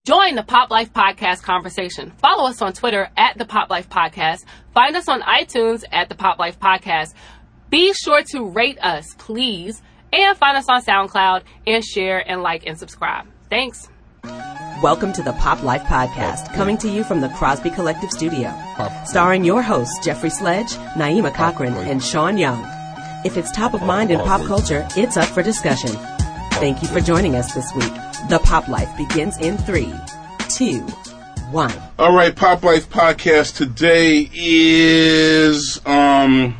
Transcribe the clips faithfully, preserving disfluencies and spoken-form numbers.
Join the Pop Life Podcast conversation. Follow us on Twitter at the Pop Life Podcast. Find us on iTunes at the Pop Life Podcast. Be sure to rate us, please, and find us on SoundCloud and share and like and subscribe. Thanks. Welcome to the Pop Life Podcast, coming to you from the Crosby Collective Studio, starring your hosts Jeffrey Sledge, Naima Cochran, and Sean Young. If it's top of mind in pop culture, it's up for discussion. Thank you for joining us this week. The Pop Life begins in three, two, one. All right, Pop Life Podcast today is, um,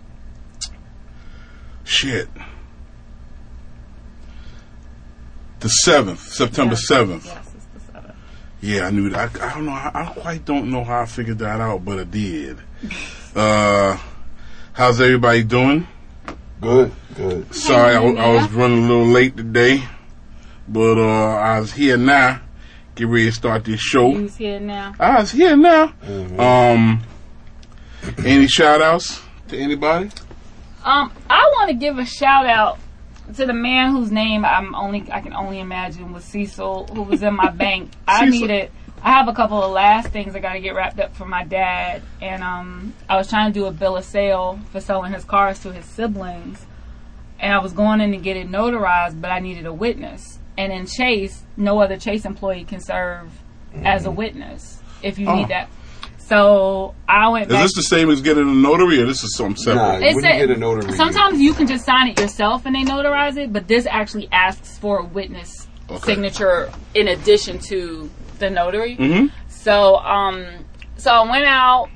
shit. The seventh, September seventh. Yes, it's the seventh. Yeah, I knew that. I, I don't know. I, I quite don't know how I figured that out, but I did. uh, how's everybody doing? Good, good. Sorry, I, I was running a little late today, but uh, I was here now. Get ready to start this show. Who's here now? I was here now. Mm-hmm. Um, any shout outs to anybody? Um, I want to give a shout out to the man whose name I'm only I can only imagine was Cecil, who was in my bank. I Cecil. needed. I have a couple of last things I got to get wrapped up for my dad, and um, I was trying to do a bill of sale for selling his cars to his siblings, and I was going in to get it notarized, but I needed a witness. And in Chase, no other Chase employee can serve mm-hmm. as a witness if you Oh. need that. So I went Is back. this the same as getting a notary, or this is something separate? Nah, It's when a- you get a notary, Sometimes you can just sign it yourself and they notarize it, but this actually asks for a witness Okay. signature in addition to the notary. Mm-hmm. So, um, so I went out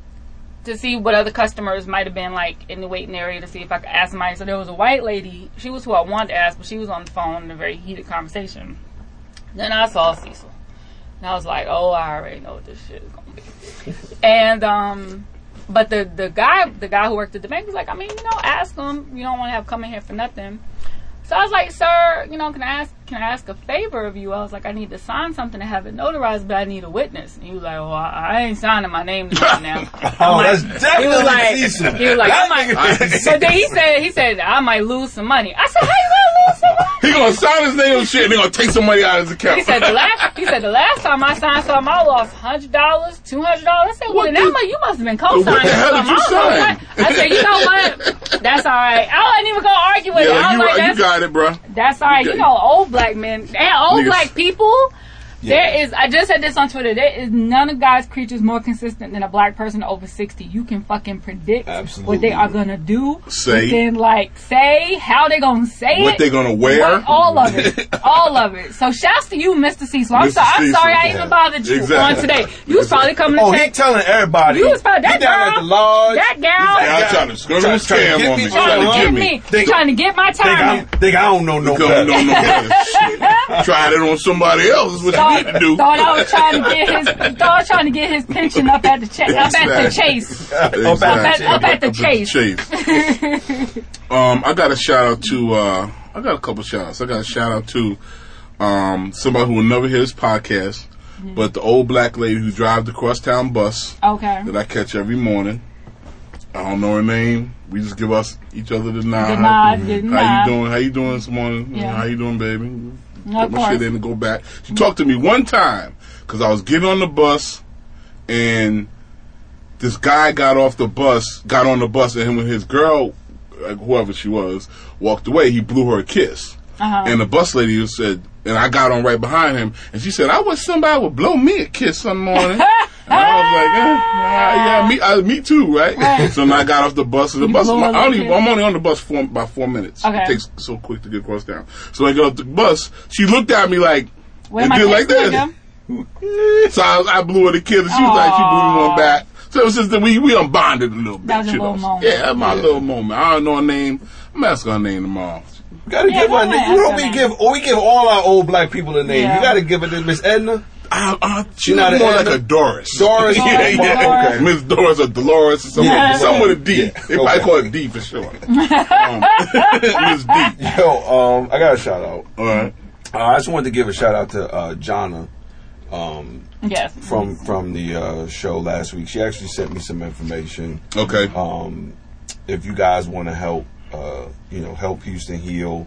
to see what other customers might have been like in the waiting area to see if I could ask somebody. So there was a white lady. She was who I wanted to ask, but she was on the phone in a very heated conversation. Then I saw Cecil, and I was like, "Oh, I already know what this shit is gonna be." And um, but the the guy the guy who worked at the bank was like, "I mean, you know, ask him. You don't want to have come in here for nothing." So I was like, "Sir, you know, can I ask can I ask a favor of you?" I was like, "I need to sign something to have it notarized, but I need a witness." And he was like, "Well, I, I ain't signing my name right now." Oh, like, that's definitely he was like, Cecil. he was like, I might. That But then he said, he said, I might lose some money. I said, how you gonna lose some money? He gonna sign his name and shit, and they gonna take some money out of his account. He said the last. He said the last time I signed something, I lost hundred dollars, two hundred dollars. I said, well, What then the- that much you must have been co-signing. What the hell did you something. I don't know sign? what. I said, you know what? That's all right. I wasn't even gonna argue with it. Yeah, I you, was like, you that's, got it, bro. that's all right. You You got know, old black men and old Niggas. black people. There is, I just said this on Twitter, there is none of God's creatures more consistent than a black person over sixty. You can fucking predict Absolutely. what they are gonna do. Say. Within, like, say, how they gonna say What it. they gonna wear? What- all of it. All of it. So shouts to you, Mister Cecil. I'm, Mister sorry, I'm Cecil, sorry I yeah. even bothered you Exactly. on today. You was probably coming to Oh, he check. telling everybody. You was probably, that he down girl, at the lodge. that gal, Yeah, I tried to skirt Try- on try to scam get on me, me. try trying to to get get me, Think- trying to get my Think, time. I'm, think I don't know no Don't better. know no better. Shit. Tried it on somebody else. Is what you need to do. Thought I was trying to get his, thought I was trying to get his pension up at the cha- up at the Exactly. chase. Exactly. Up at- up at the chase. chase. um, I got a shout out to. Uh, I got a couple shout outs. I got a shout out to um, somebody who will never hear this podcast, Mm-hmm. but the old black lady who drives the crosstown bus Okay. that I catch every morning. I don't know her name. We just give us each other the nod. The nod, the How nod. you doing? How you doing this morning? Yeah. How you doing, baby? Of Put my course. shit in and go back. She talked to me one time because I was getting on the bus and this guy got off the bus, got on the bus, and him and his girl, like whoever she was, walked away. He blew her a kiss. Uh-huh. And the bus lady said, and I got on right behind him, and she said, I wish somebody would blow me a kiss some morning. And I was like, eh, yeah, me, uh, me too, right? Right. So then I got off the bus, and the You bus, blew I her a only, kiss. I'm only on the bus for about four minutes. Okay. It takes so quick to get across town. So I got off the bus. She looked at me like, Where and my did like kids this. nigga? So I, I blew her the kiss, and she was like, she blew me one back. So it was just that we we unbonded a little bit. That was a you little know. moment. Yeah, that's my little moment. I don't know her name. I'm asking her name tomorrow. You gotta Yeah, give go her. ahead, You know ask we her give. Oh, we give all our old black people a name. Yeah. You gotta give it to Miss Edna. Uh, uh, She she's not more an like Edna? a Doris. Doris. yeah, yeah. Okay. Miss Doris or Dolores or something. Yeah. Something with a D. Yeah. They probably Okay. call it D for short. um, Miss D. Yo, um, I got a shout out. All right. Uh, I just wanted to give a shout out to uh, Jonna. Um, Yes. from from the uh, show last week. She actually sent me some information. Okay. Um, if you guys want to help, uh, you know, help Houston heal,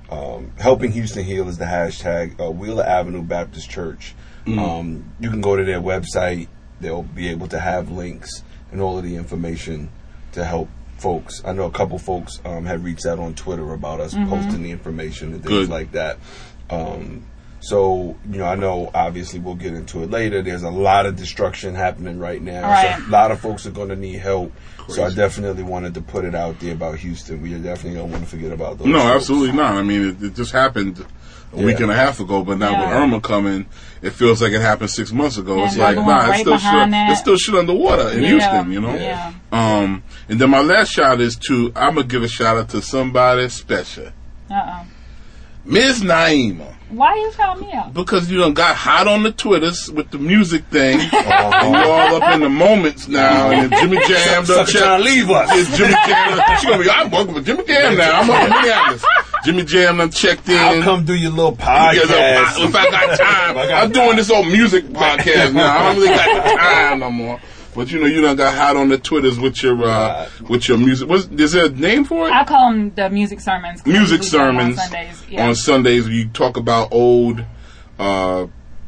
Um, Helping Houston Heal is the hashtag. Uh, Wheeler Avenue Baptist Church. Mm. Um, you can go to their website. They'll be able to have links and all of the information to help folks. I know a couple folks um, have reached out on Twitter about us mm-hmm. posting the information and things Good. like that. Um, so, you know, I know obviously we'll get into it later. There's a lot of destruction happening right now. Right. So a lot of folks are going to need help. Crazy. So I definitely wanted to put it out there about Houston. We definitely don't want to forget about those. No, folks. absolutely not. I mean, it, it just happened a yeah. week and a half ago, but now yeah. with Irma coming, it feels like it happened six months ago. Yeah, it's like, nah, right it's still shit. It's still shit underwater in yeah. Houston, you know? Yeah. Um, and then my last shout is to, I'm going to give a shout out to somebody special. Uh-oh. Miss Naima. Why you shout me out? Because you done got hot on the Twitters with the music thing. uh, and you all up in the moments now. And then Jimmy Jam done checked. trying to leave us. Yeah, Jimmy Jam. She gonna be, I'm working with Jimmy Jam now. I'm up in Minneapolis. Jimmy Jam done checked in. I'll come do your little podcast. Yeah, if I got time. I got I'm time. doing this old music podcast now. I don't really got the time no more. But you know, you done got hot on the Twitters with your uh, with your music. What's, is there a name for it? I call them the music sermons. Music sermons on Sundays. Yeah. On Sundays, you talk about old, uh,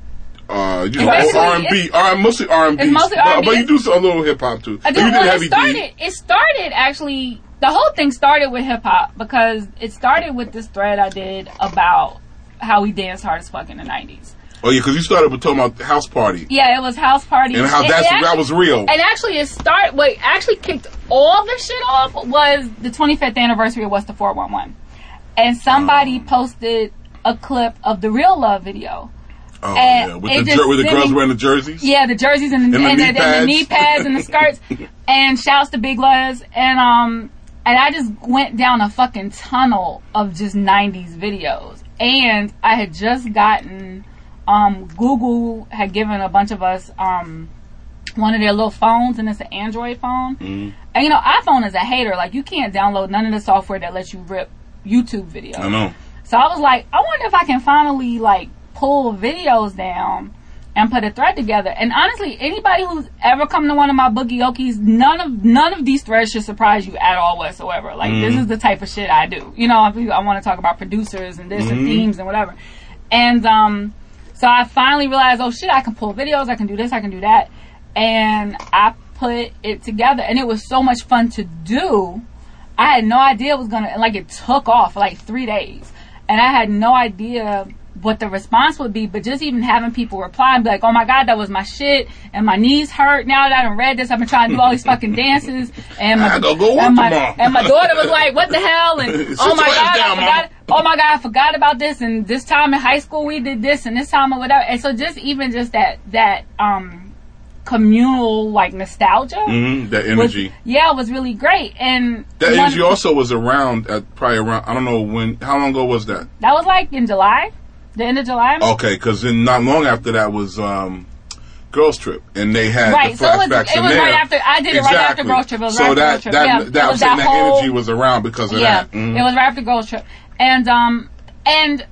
uh, you know, old R and B. R, mostly R and B. It's mostly R and B. But, but you do a little hip hop too. I do. You did Well, Heavy it started. D. It started actually. The whole thing started with hip hop because it started with this thread I did about how we danced hard as fuck in the nineties. Oh yeah, because you started with talking about house party. Yeah, it was house party, and how that's, actually, that was real. And actually, it started. What actually kicked all the shit off was the twenty-fifth anniversary of What's the four one one, and somebody um. posted a clip of the Real Love video. Oh and yeah, with the, jer- with the girls me, wearing the jerseys. Yeah, the jerseys and the, and, and, the, and, the, and the knee pads and the skirts. And shouts to Big Luz, and um, and I just went down a fucking tunnel of just nineties videos, and I had just gotten. Um, Google had given a bunch of us um, one of their little phones, and it's an Android phone. Mm-hmm. And you know, iPhone is a hater. Like, you can't download none of the software that lets you rip YouTube videos. I know. So I was like, I wonder if I can finally like pull videos down and put a thread together. And honestly, anybody who's ever come to one of my Boogie Okies, none of none of these threads should surprise you at all whatsoever. Like, mm-hmm. this is the type of shit I do. You know, I, I want to talk about producers and this mm-hmm. and themes and whatever. And um. So I finally realized, oh shit, I can pull videos, I can do this, I can do that. And I put it together, and it was so much fun to do. I had no idea it was gonna, like, it took off for like three days. And I had no idea what the response would be, but just even having people reply and be like, oh my God, that was my shit, and my knees hurt now that I done read this, I've been trying to do all these fucking dances, and my, go go and, my and my daughter was like, what the hell, and oh my God, down, I forgot, oh my God, I forgot about this, and this time in high school we did this, and this time or whatever, and so just even just that, that, um, communal, like, nostalgia. Mm-hmm, that energy. Was, yeah, it was really great, and that energy also was around, at probably around, I don't know when, how long ago was that? That was like in July. The end of July? Okay, because then not long after that was um, Girls Trip, and they had right, the so it was, flashbacks it in was there. right after, I did it exactly. right after Girls Trip. It was so right that, after Girls Trip. That, yeah, that, that, was that, that whole, energy was around because of yeah, that. Mm-hmm. It was right after Girls Trip. And, um, and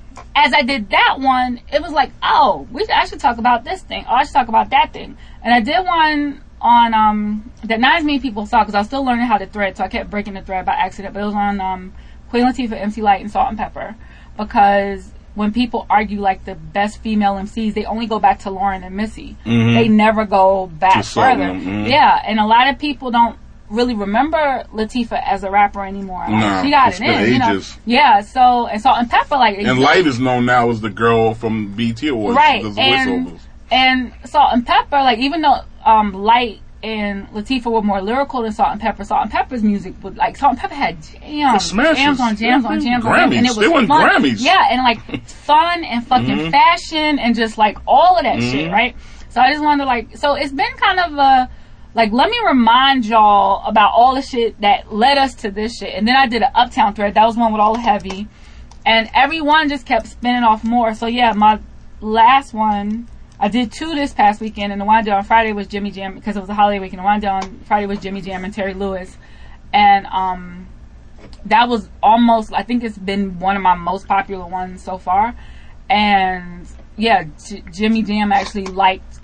as I did that one, it was like, oh, we should, I should talk about this thing. Oh, I should talk about that thing. And I did one on, um, that not as many people saw, because I was still learning how to thread, so I kept breaking the thread by accident, but it was on, um, Queen Latifah, M C Lyte, and Salt and Pepper, because when people argue like the best female M Cs, they only go back to Lauren and Missy. Mm-hmm. They never go back further. Mm-hmm. Yeah, and a lot of people don't really remember Latifah as a rapper anymore. Like, nah, she got it in, ages. you know. Yeah, so and Salt and Pepper, like, and Light is known now as the girl from B E T Awards, right? Does the and voiceovers. And Salt and Pepper, like, even though um, Light and Latifah were more lyrical than Salt and Pepper, Salt and Pepper's music was like, Salt and Pepper had jams, jams on jams on jams on jams, and it was they won fun. Grammys. Yeah, and like fun and fucking mm-hmm. fashion and just like all of that mm-hmm. shit, right? So I just wanted to like, so it's been kind of a, like, let me remind y'all about all the shit that led us to this shit. And then I did an Uptown thread, that was one with all the heavy, and everyone just kept spinning off more. So yeah, my last one, I did two this past weekend, and the one I did on Friday was Jimmy Jam, because it was a holiday weekend. The one I did on Friday was Jimmy Jam and Terry Lewis. And um, that was almost, I think it's been one of my most popular ones so far. And yeah, J- Jimmy Jam actually liked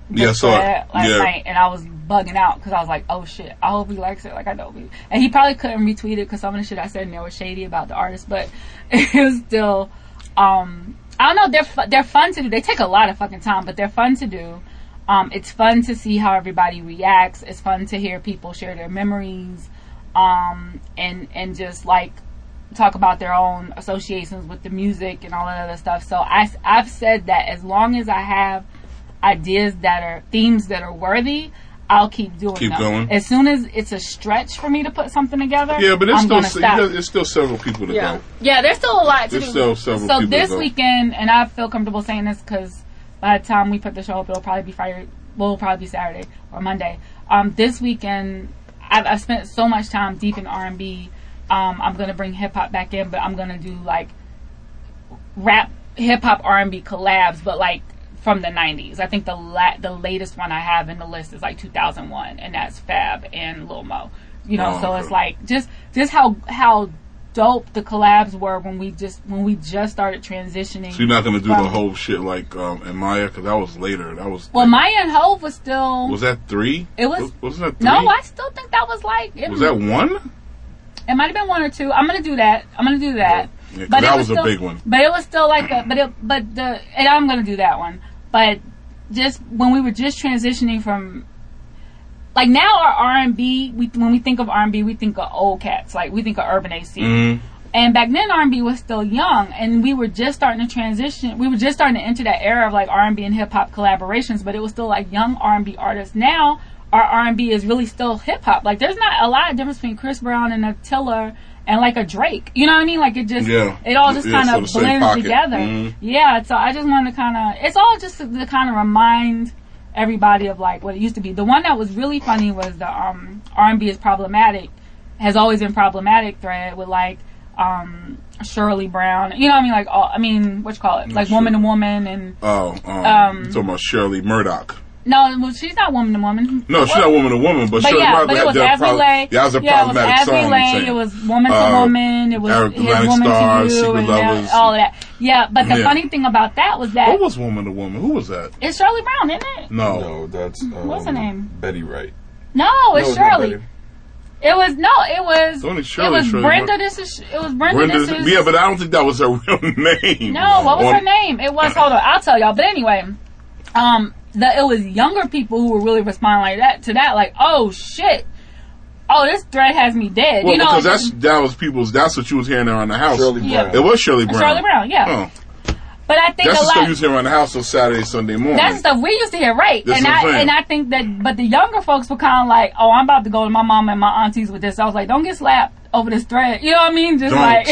the Yeah, so thread last yeah. night, and I was bugging out because I was like, oh shit, I hope he likes it. Like I know he, and he probably couldn't retweet it because some of the shit I said in there was shady about the artist, but it was still, um, I don't know, they're fu- they're fun to do. They take a lot of fucking time, but they're fun to do. Um, it's fun to see how everybody reacts. It's fun to hear people share their memories, um, and and just like talk about their own associations with the music and all that other stuff. So I, I've said that as long as I have ideas that are themes that are worthy, I'll keep doing Keep them. going. As soon as it's a stretch for me to put something together, Yeah, but it's I'm still gonna se- stop. you got- it's still several people to Yeah, go. yeah. There's still a lot to There's do. still several so people this to go. weekend, and I feel comfortable saying this because by the time we put the show up, it'll probably be Friday. Well, it'll probably be Saturday or Monday. Um, this weekend, I've, I've spent so much time deep in R and B. Um, I'm gonna bring hip hop back in, but I'm gonna do like rap, hip hop, R and B collabs, but like from the nineties. I think the la- the latest one I have in the list is like two thousand one, and that's Fab and Lil Mo. You know, Oh, so okay. it's like just just how how dope the collabs were when we just when we just started transitioning. So you're not gonna do from- the whole shit like um, and Maya because that was later. That was Well, Maya and Hove was still. was that three? It was- wasn't that three? No, I still think that was like. It, was that one? It might have been one or two. I'm gonna do that. I'm gonna do that. Yeah, 'cause but that it was a still, big one. But it was still like a. But it. But the. And I'm gonna do that one. But just when we were just transitioning from. Like now, our R and B. We when we think of R and B, we think of old cats. Like we think of Urban A C. Mm-hmm. And back then, R and B was still young, and we were just starting to transition. We were just starting to enter that era of like R and B and hip hop collaborations, but it was still like young R and B artists. Now, our R and B is really still hip hop. Like, there's not a lot of difference between Chris Brown and a Tiller and like a Drake. You know what I mean? Like it just, Yeah. it all just Yeah, kind so of the same blends pocket. together. Mhm. Yeah. So I just wanted to kind of, it's all just to, to kind of remind everybody of like what it used to be. The one that was really funny was the um, R and B is problematic, has always been problematic thread with like um, Shirley Brown. You know what I mean? Like, all, I mean, what you call it? Like sure. woman to woman and Oh, um, Um, you talking about Shirley Murdoch? no, well, she's not woman to woman. No, she's not woman to woman, but, But Shirley yeah, Murdoch. but it was they're As We prob- Lay. Yeah, that was a Yeah, it was problematic As We song. Lay. I'm saying. It was woman to Uh, woman. It was Eric his Atlantic woman Stars, to you, Secret and Lovers. that, all of that. Yeah, but the Yeah. funny thing about that was that What was woman to woman? Who was that? it's Shirley Brown, isn't it? No. No, that's um, What's her name? Betty Wright. No, it's No, it's not Shirley. Betty. It was no, it was. It's only it Shirley, was Shirley Brenda. Brown. This is. It was Brenda. Brenda, this is. yeah, but I don't think that was her real name. No, what was On- her name? It was. Hold on, I'll tell y'all. But anyway, um, the it was younger people who were really responding like that to that. Like, oh shit, oh this thread has me dead. Well, you know, because like, that's that was people's. That's what you was hearing around the house. Shirley Yeah. Brown. It was Shirley Brown. Shirley Brown. Yeah, Oh, but I think that's a the stuff lot. you was hearing around the house on Saturday, Sunday morning. That's the stuff we used to hear, right? That's and what I I'm saying. and I think that, but the younger folks were kind of like, oh, I'm about to go to my mom and my aunties with this. I was like, don't get slapped over this thread. You know what I mean? Just Don't. like,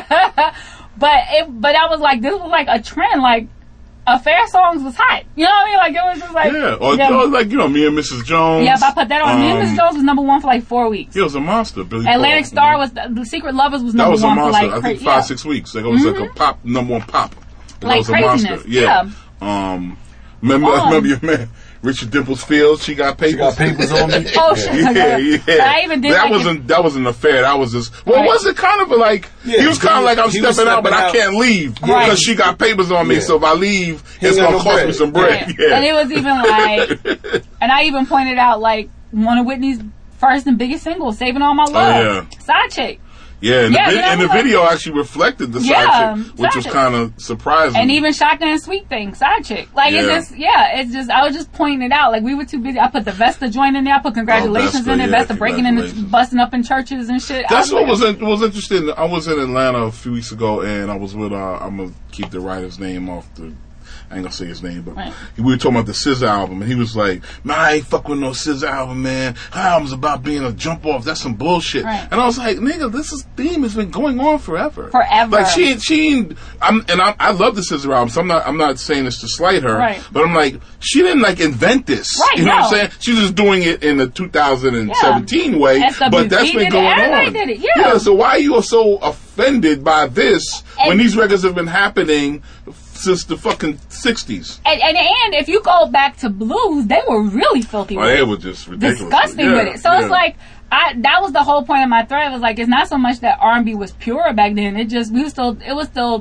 but it, but I was like, this was like a trend. Like, affair songs was hot. You know what I mean? Like it was just like, yeah, or, yeah. or like you know, me and Missus Jones. Yeah, if I put that on, me and Missus um, Jones was number one for like four weeks. He was a monster. Billy Atlantic Paul. Star was the, the Secret Lovers was That number was a one for monster. like I think cra- five, yeah. six weeks. Like it was like a pop number one pop. That Like was a craziness, monster. Yeah. Um, remember, Um, remember your man Richard Dimples Fields? She got papers. She got papers on me. Oh shit! Yeah, yeah. But I even did that like wasn't that wasn't an affair. That was just well, Right. was it kind of a like Yeah, he was he kind of was- like I'm he was stepping out, but stepping I out. can't leave because Right. she got papers on me. Yeah. So if I leave, He it's ain't gonna got cost no me some bread. bread. Yeah. Yeah. And it was even like, and I even pointed out like one of Whitney's first and biggest singles, "Saving All My Love," yeah. side chick, Yeah, and, Yeah, the, you vid- know, and the like- video actually reflected the side Yeah, chick, which was side chick. kind of surprising. and even Shotgun and Sweet Thing, side chick. Like Yeah. it's just, yeah, it's just. I was just pointing it out. Like we were too busy. I put the Vesta joint in there. I put congratulations Vesta, in it. yeah, Vesta breaking in, and congratulations. busting up in churches and shit. I That's what like, was in, was interesting. I was in Atlanta a few weeks ago, and I was with. Uh, I'm gonna keep the writer's name off the. I ain't gonna say his name, but Right. we were talking about the S Z A album, and he was like, "Man, I ain't fuck with no S Z A album, man. Her album's about being a jump off. That's some bullshit." Right. And I was like, "Nigga, this is theme has been going on forever. Forever. Like she, ain't- she, ain't- I'm, and I, I love the S Z A album. So I'm not, I'm not saying this to slight her, Right. but I'm like, she didn't like invent this. Right, You know what I'm no. saying? She's just doing it in the two thousand seventeen way, S W but that's G been did it. going Everybody on. did it, yeah. So why are you so offended by this when And- these records have been happening since the fucking sixties? And, and and if you go back to blues, they were really filthy. Oh, with they it. were just ridiculous. Disgusting Yeah, with it. So yeah. it's like I that was the whole point of my thread. It was like it's not so much that R and B was pure back then. It just we was still it was still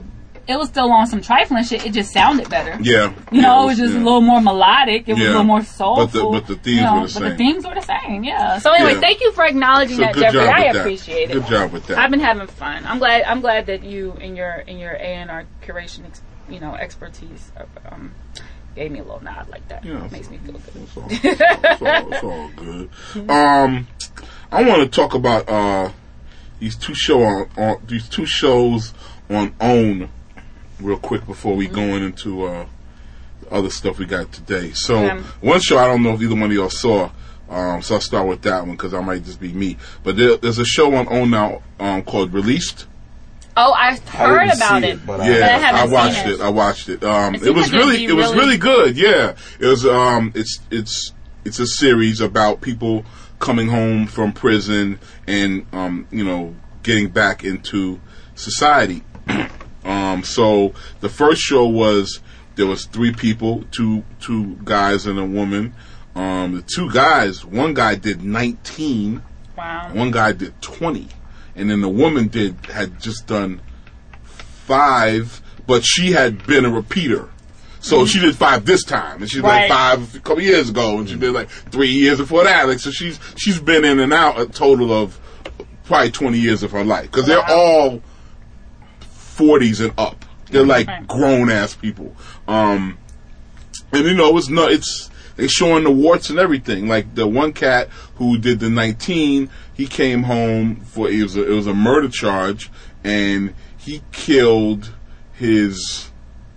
it was still on some trifling shit. It just sounded better. Yeah. You know, yeah, it was just yeah. a little more melodic. It was Yeah. a little more soulful. But the, but the themes you know, were the same. But the themes were the same, yeah. So anyway, Yeah. thank you for acknowledging So that, good Jeffrey. job I with that. appreciate it. Good job with that. I've been having fun. I'm glad. I'm glad that you in your in your A and R curation, ex, you know, expertise, um, gave me a little nod like that. Yeah, It makes me feel good. It's all, it's all, it's all good. Um, I want to talk about uh, these two show on, on these two shows on OWN real quick before we go into uh, the other stuff we got today. So Yeah. one show I don't know if either one of y'all saw. Um, so I'll start with that one because I might just be me. But there, there's a show on OWN now um, called Released. Oh, I heard didn't about see it. it, but I- but I Yeah, haven't I seen watched it. it. I watched it. Um, It it was seems like it'd really, be it was really- really good. Yeah, it was. Um, it's it's it's a series about people coming home from prison and um, you know, getting back into society. um, so the first show was there was three people, two two guys and a woman. Um, the two guys, one guy did nineteen, Wow. one guy did twenty, and then the woman did had just done five, but she had been a repeater. So she did five this time, and she did Right. like five a couple years ago, and she did like three years before that. Like, so she's she's been in and out a total of probably twenty years of her life because they're Wow. all forties and up. They're like Right. grown ass people, um, and you know it's not it's. They showing the warts and everything. Like the one cat who did the nineteen, he came home for it was a, it was a murder charge, and he killed his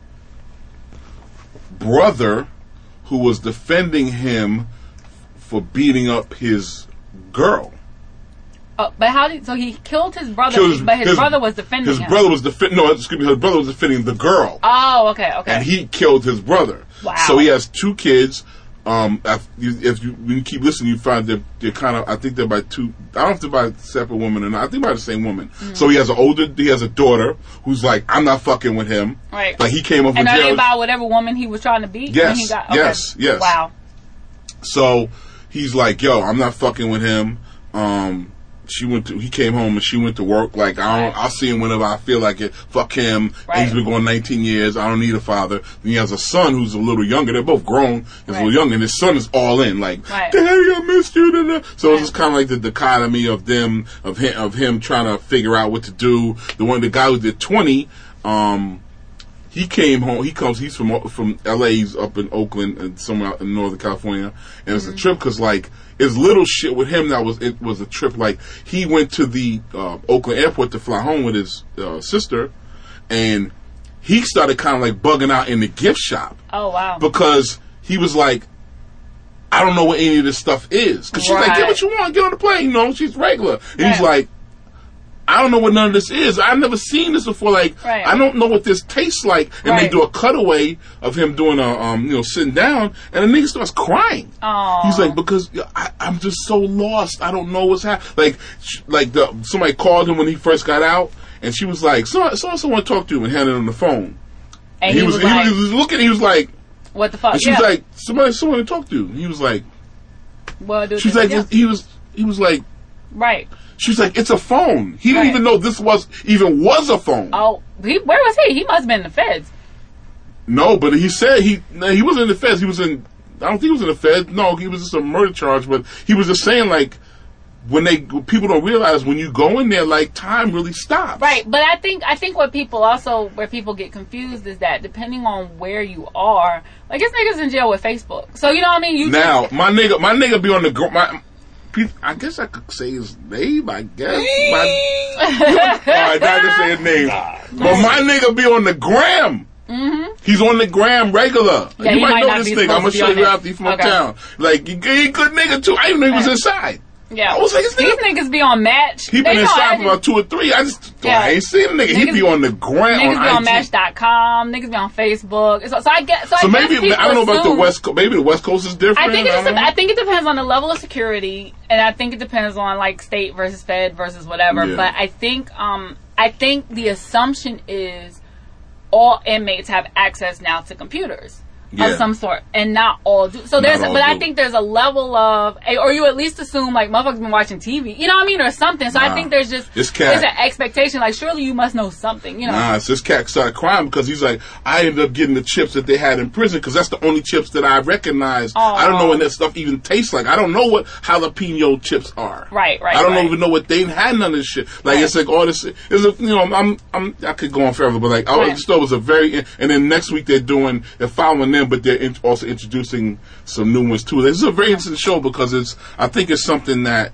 brother, who was defending him for beating up his girl. Oh, but how did so he killed his brother? Killed but his, brother was defending His him. brother was defending. No, excuse me. His brother was defending the girl. Oh, okay, okay. And he killed his brother. Wow. So he has two kids. Um, if you, if you when you keep listening, you find that they're kind of. I think they're by two. I don't know if they're by separate women or not. I think by the same woman. Mm-hmm. So he has an older. He has a daughter who's like, I'm not fucking with him. Right. Like he came up and with are they jail. about whatever woman he was trying to beat? Yes, When he got, okay. yes, yes. Wow. So he's like, yo, I'm not fucking with him. Um, she went to. He came home and she went to work. Like I don't. Right. I'll see him whenever I feel like it. Fuck him. Right. And he's been going nineteen years. I don't need a father. Then he has a son who's a little younger. They're both grown. He's a Right. little younger, and his son is all in. Like, Right. Daddy, I missed you. Da, da. So Right. it's just kind of like the dichotomy of them, of him, of him trying to figure out what to do. The one, the guy who did twenty. Um, He came home. He comes. He's from from L A. He's up in Oakland and somewhere out in Northern California. And it's Mm-hmm. a trip because like it's little shit with him that was it was a trip. Like he went to the uh, Oakland airport to fly home with his uh, sister, and he started kind of like bugging out in the gift shop Oh, wow. because he was like, I don't know what any of this stuff is. Because she's like, Right. get what you want, get on the plane. You know, she's regular. And he's Right. like, I don't know what none of this is. I've never seen this before. Like, Right. I don't know what this tastes like. And they Right. do a cutaway of him doing a, um, you know, sitting down, and the nigga starts crying. Aw. He's like, because I, I'm just so lost. I don't know what's happening. Like, sh- like the somebody called him when he first got out, and she was like, so, so someone talked to him and handed him the phone. and he, was, he, like, was, he was looking. He was like, what the fuck? and she yeah. was like, somebody, someone to talk to. And he was like, well, dude, she's like, yeah. he was, he was like. right. She's like, it's a phone. He didn't Right. even know this was even was a phone. Oh, he, where was he? He must have been in the feds. No, but he said he no, he wasn't in the feds. He was in. I don't think he was in the feds. No, he was just a murder charge. But he was just saying like when they people don't realize when you go in there, like time really stops. Right, but I think I think what people also where people get confused is that depending on where you are, like this nigga's in jail with Facebook, so you know what I mean. You Now my nigga, my nigga be on the gr- my. I guess I could say his name. I guess. My, all right, I can say his name. But my nigga be on the gram. Mm-hmm. He's on the gram regular. Yeah, you he might, might know not this be nigga. I'm gonna supposed to be show on you there. after he from Okay. uptown. Like he, he a good nigga too. I didn't know he was Yeah. inside. yeah. I was like, this these nigga- niggas be on Match. He been They know inside I for about two or three. I just Yeah. I ain't seen the nigga. He Niggas- be on the gram Niggas on be on I G. Match dot com. Niggas be on Facebook. So, so I get. So, So I maybe guess I don't know about the assume- West Coast. Maybe the West Coast is different. I think it don't just, know. I think it depends on the level of security, and I think it depends on like state versus Fed versus whatever. Yeah. But I think um I think the assumption is all inmates have access now to computers. Yeah. of some sort, and not all do. So there's, all but I do. think there's a level of, or you at least assume like motherfuckers been watching T V, you know what I mean, or something. So Nah. I think there's just This cat- there's an expectation, like surely you must know something, you know. Nah, so this cat started crying because he's like, I ended up getting the chips that they had in prison because that's the only chips that I recognize. Aw. I don't know what that stuff even tastes like. I don't know what jalapeno chips are. Right, right, I don't right. even know what they had none of this shit. Like Right. it's like all this. It's a, you know, I'm, I'm, I could go on forever, but like I Right. just thought it was a very. And then next week they're doing, they're following them, but they're in, also introducing some new ones too. This is a very interesting show because it's. I think it's something that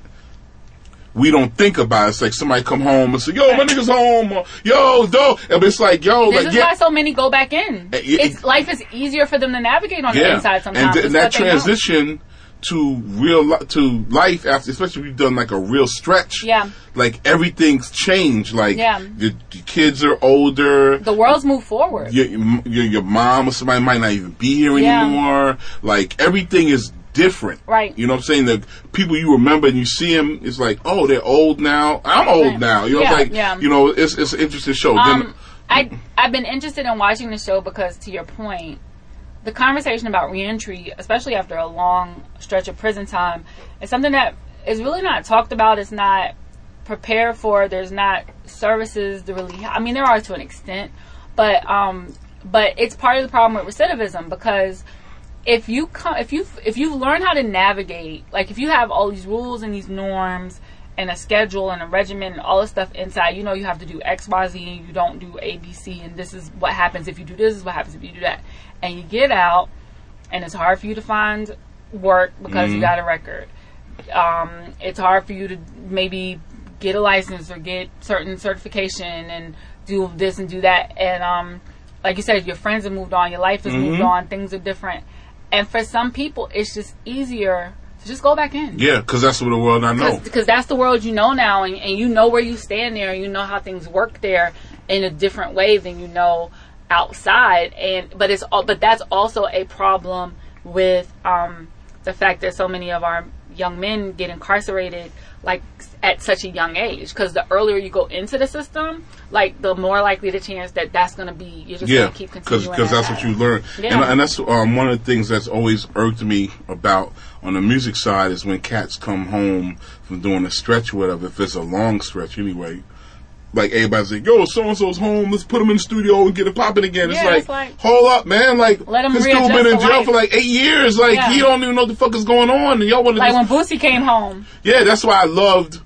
we don't think about. It's like somebody come home and say, "Yo, my nigga's home," or, "Yo, do," and it's like, "Yo, This like is yeah." why so many go back in. Uh, yeah, It's life is easier for them to navigate on the Yeah, inside sometimes. and, th- and It's that what they know. transition to real li- to life after, especially if you've done like a real stretch. Yeah. Like everything's changed. Like Yeah. your, your kids are older. The world's moved forward. Your, your your mom or somebody might not even be here Yeah. anymore. Like everything is different. Right. You know what I'm saying? The people you remember and you see them, it's like, oh, they're old now. I'm old Right. now. You know, Yeah, it's like, yeah. you know, it's it's an interesting show. Um, Then, I I've been interested in watching the show because, to your point, the conversation about reentry, especially after a long stretch of prison time, is something that is really not talked about. It's not prepared for. There's not services to really. I mean, there are to an extent, but um, but it's part of the problem with recidivism because if you come, if you if you learn how to navigate, like if you have all these rules and these norms and a schedule and a regimen and all this stuff inside, you know you have to do X, Y, Z, and you don't do A, B, C, and this is what happens if you do this, this is what happens if you do that. And you get out, and it's hard for you to find work because you got a record. Um, it's hard for you to maybe get a license or get certain certification and do this and do that. And um, like you said, your friends have moved on, your life has moved on, things are different. And for some people, it's just easier to just go back in. yeah, because that's what the world I know. Because that's the world you know now, and, and you know where you stand there, and you know how things work there in a different way than you know outside. And but it's all, but that's also a problem with um, the fact that so many of our young men get incarcerated like at such a young age. Because the earlier you go into the system, like the more likely the chance that that's going to be you're just Yeah, going to keep continuing. because that's what you learn, Yeah. and, and that's um, one of the things that's always irked me about on the music side is when cats come home from doing a stretch or whatever. If it's a long stretch, anyway, like everybody's like, "Yo, so and so's home. Let's put him in the studio and get it popping again." Yeah, it's, like, it's like- hold up, man. Like Let him this dude readjust been in to jail life. for like eight years. Like Yeah. he don't even know what the fuck is going on, and y'all want to Like just when Boosie came home. yeah, that's why I loved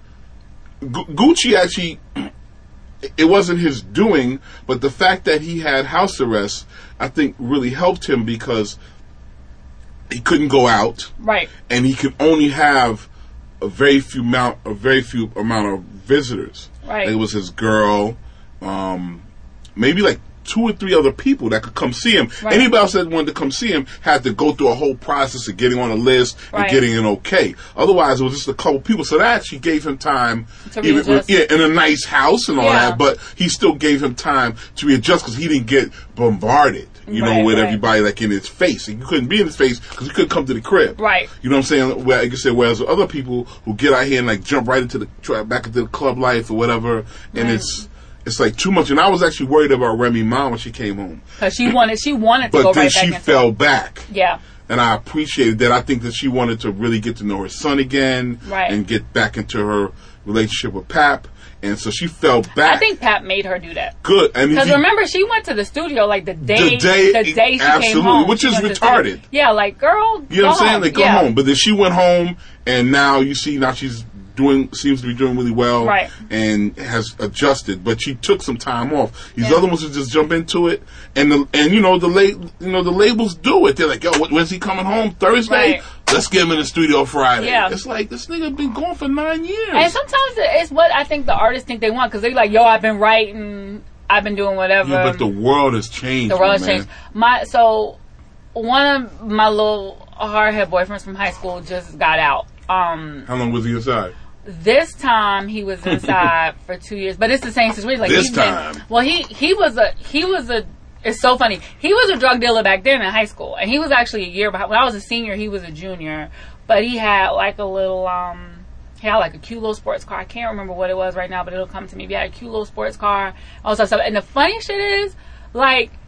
Gu- Gucci. Actually, it wasn't his doing, but the fact that he had house arrest, I think, really helped him because he couldn't go out, Right. and he could only have a very few amount, a very few amount of visitors. Right. It was his girl, um, maybe like two or three other people that could come see him. Right. Anybody else that wanted to come see him had to go through a whole process of getting on a list and Right. getting an okay. Otherwise, it was just a couple people. So that actually gave him time, To even readjust. with, yeah, in a nice house and all Yeah. that. But he still gave him time to readjust because he didn't get bombarded. You know, Right, with right. everybody like in his face. And you couldn't be in his face because you couldn't come to the crib. Right. You know what I'm saying? Where, like you said, whereas other people who get out here and like jump right into the try back into the club life or whatever, and Right. it's it's like too much. And I was actually worried about Remy Ma when she came home, Because she wanted, she wanted to but go then right back she into fell back. Yeah. And I appreciated that. I think that she wanted to really get to know her son again, Right. and get back into her relationship with Pap. And so she fell back. I think Pat made her do that. good. And Because he- remember, she went to the studio like the day, The day- the day she absolutely, came home. which She is went to the studio. retarded. Yeah, like girl, You know what I'm go saying? They go yeah. home. But then she went home, and now you see, now she's doing, seems to be doing really well. Right. And has adjusted. But she took some time off. These Yeah. other ones would just jump into it. And, the, and you know, the la- you know, the labels do it. They're like, yo, when's he coming home? Thursday? Right. Let's get him in the studio Friday. Yeah. It's like, this nigga been gone for nine years. And sometimes it's what I think the artists think they want because they're like, yo, I've been writing, I've been doing whatever. yeah, but the world has changed. The world has man. changed. My so one of my little hardhead boyfriends from high school just got out. Um, How long was he inside? this time he was inside for two years, but it's the same situation. Like This he's been- time. well, he he was a he was a. It's so funny. He was a drug dealer back then in high school, and he was actually a year behind. When I was a senior, he was a junior, but he had like a little um. He had like a cute little sports car. I can't remember what it was right now, but it'll come to me. He had a cute little sports car, all that stuff. And the funny shit is, like,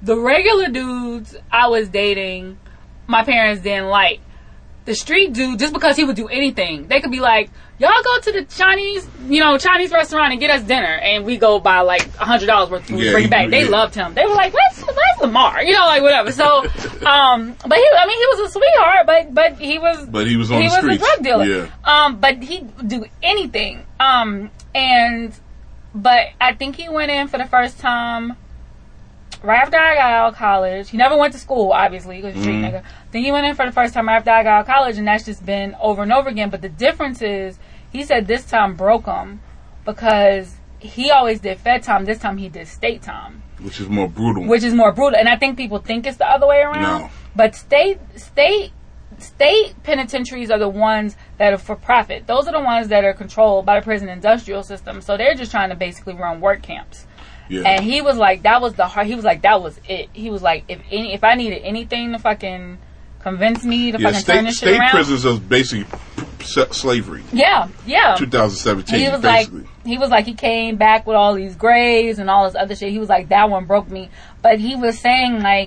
the regular dudes I was dating, my parents didn't like. The street dude, just because he would do anything, they could be like, y'all go to the Chinese, you know, Chinese restaurant and get us dinner, and we go buy like a hundred dollars worth of food, Yeah, bring it back. he- They yeah. loved him. They were like, where's, where's Lamar? You know, like whatever. So, um, but he, I mean, he was a sweetheart, but but he was, But he was on he the was streets. a drug dealer. Yeah. Um, but he'd do anything. Um, and but I think he went in for the first time right after I got out of college. He never went to school, obviously, because he's a street Mm-hmm. nigga. Then he went in for the first time after I got out of college, and that's just been over and over again. But the difference is, he said this time broke him because he always did Fed time. This time he did state time, Which is more brutal. which is more brutal. And I think people think it's the other way around. No. But state state state penitentiaries are the ones that are for profit. Those are the ones that are controlled by the prison industrial system. So they're just trying to basically run work camps. yeah. And he was like, that was the hard. He was like, that was it. He was like, if any, if I needed anything to fucking convince me to yeah, fucking turn state, this shit state around. prisons are basically s- slavery. Yeah, yeah. twenty seventeen, He was basically. like, he was like, he came back with all these grades and all this other shit. He was like, that one broke me. But he was saying like,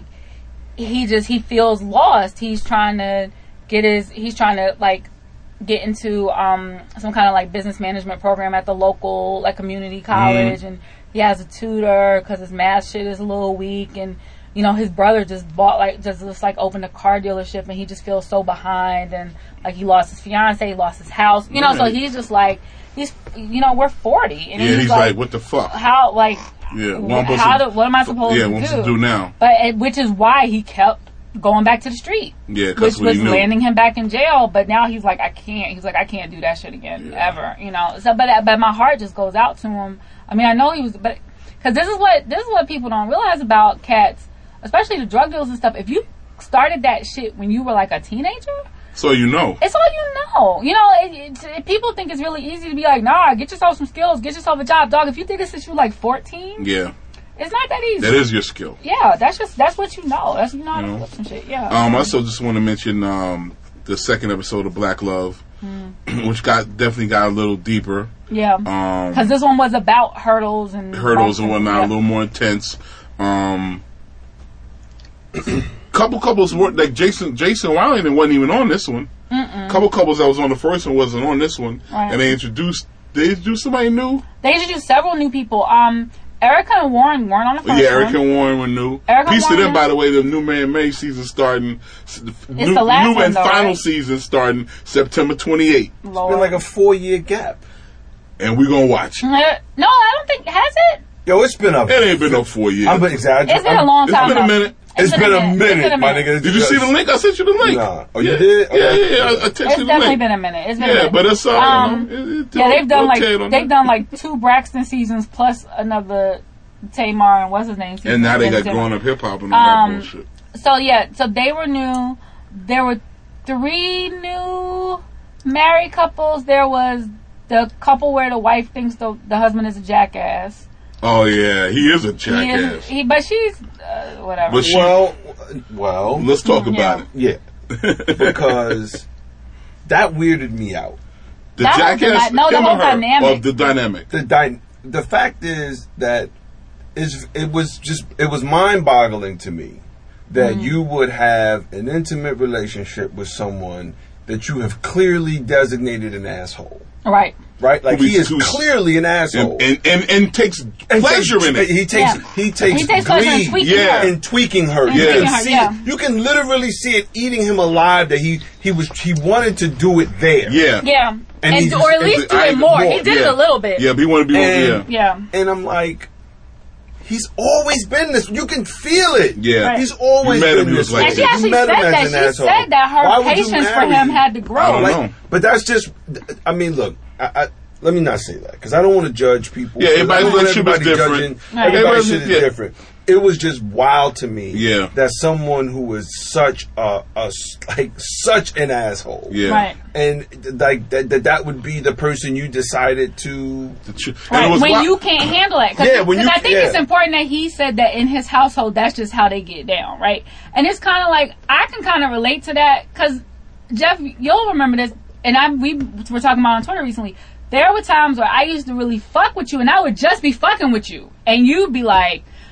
he just, he feels lost. He's trying to get his, he's trying to like get into um some kind of like business management program at the local like community college, Mm-hmm. and he has a tutor because his math shit is a little weak, and you know his brother just bought like just, just like opened a car dealership, and he just feels so behind, and like he lost his fiance, he lost his house, you know, so Right. he's just like he's you know we're forty, and yeah, he's, he's like, like, what the fuck? how like Yeah, what wh- am I supposed how to- do, what am I supposed yeah, to what am I do? supposed to do now? But it, which is why he kept going back to the street. Yeah, 'cause which what he was knew. landing him back in jail. But now he's like, I can't. He's like, I can't do that shit again Yeah. ever. You know. So, but but my heart just goes out to him. I mean, I know he was, but because this is what this is what people don't realize about cats, especially the drug dealers and stuff. If you started that shit when you were like a teenager, So you know. it's all you know. You know, it, it, it, people think it's really easy to be like, nah, get yourself some skills, get yourself a job, dog. If you did this since you were like fourteen, Yeah, it's not that easy. that is your skill. Yeah, that's just that's what you know. That's you know how to You know? flip some shit. Yeah. Um, I also just want to mention um, the second episode of Black Love, Mm. which got definitely got a little deeper. yeah. Um, Because this one was about hurdles and hurdles and whatnot, yeah. a little more intense. Um, couple couples were like Jason Jason Wilding wasn't even on this one. Mm-mm. Couple couples that was on the first one wasn't on this one, Right. and they introduced they introduced somebody new. They introduced several new people. Um, Erica and Warren weren't on the first Yeah, Erica one. and Warren were new. Erica Peace to Warren- them, by the way. The new Man May season starting. s- New, the last new one, and though, final right? season starting September twenty-eighth, Lord. Been like a four year gap. and we're gonna watch. Uh, no, I don't think has it. Yo, it's been a. It ain't been no four years. I'm exaggerating. It's been a long It's time. been a though. minute. It's been a minute, It's been my nigga. Did you see the link? I sent you the link. Nah. Oh, you yeah. did? Yeah, Okay. yeah, yeah. I, I texted It's you the definitely link. been a minute. It's been a Yeah, minute. but it's uh, Um, you know, it, it, Yeah, they've done don't like tear it on they've that. done like two Braxton seasons plus another Tamar and what's his name. season. And now they Ben got Simmons. growing up hip hop and all Um, that bullshit. So yeah, so they were new. There were three new married couples. There was the couple where the wife thinks the the husband is a jackass. Oh yeah, he is a He jackass. is, he, but she's uh, whatever. But she- Well, well, Let's talk about Yeah. it. yeah, because that weirded me out. The That whole jackass. dyna- no, the him whole or her, dynamic. Of the dynamic. The dy- the fact is that is it was just it was mind boggling to me that Mm-hmm. you would have an intimate relationship with someone that you have clearly designated an asshole, Right. right? Like Who he is- is who's- clearly an asshole. And, and, and, and takes And pleasure takes- in it. He takes Yeah. he takes He takes pleasure in glee tweaking Yeah. her. in tweaking her. And You tweaking can her, see yeah. it. You can literally see it eating him alive. That he he was he wanted to do it there. Yeah. Yeah. And And, he just- or at and least the- do I- it more. more, He did yeah. it a little bit. Yeah, but he wanted to be And- on. Yeah. Yeah. And I'm like, he's always been this. You can feel it. Yeah. Right. He's always You met him, been he was this. like way. And she You actually met said him as that. an She asshole. said that Why her would you patience for marry him him? had to grow. I don't Like, know. but that's just. I mean, look. I, I, let me not say that because I don't want to judge people. Yeah, everybody's I don't want relationship is everybody different. judging. Right. Everybody's Everybody's- shit is yeah. different. It was just wild to me. Yeah. That someone who was such a, a like such an asshole. Yeah. Right. And like that, that that would be the person you decided to. The tr- and it Right, was when wi- you can't handle it. Cause, Yeah, when 'cause you- I think yeah. it's important that he said that in his household, that's just how they get down, right? And it's kind of like, I can kind of relate to that, because, Jeff, you'll remember this, and I we were talking about on Twitter recently, there were times where I used to really fuck with you, and I would just be fucking with you, and you'd be like,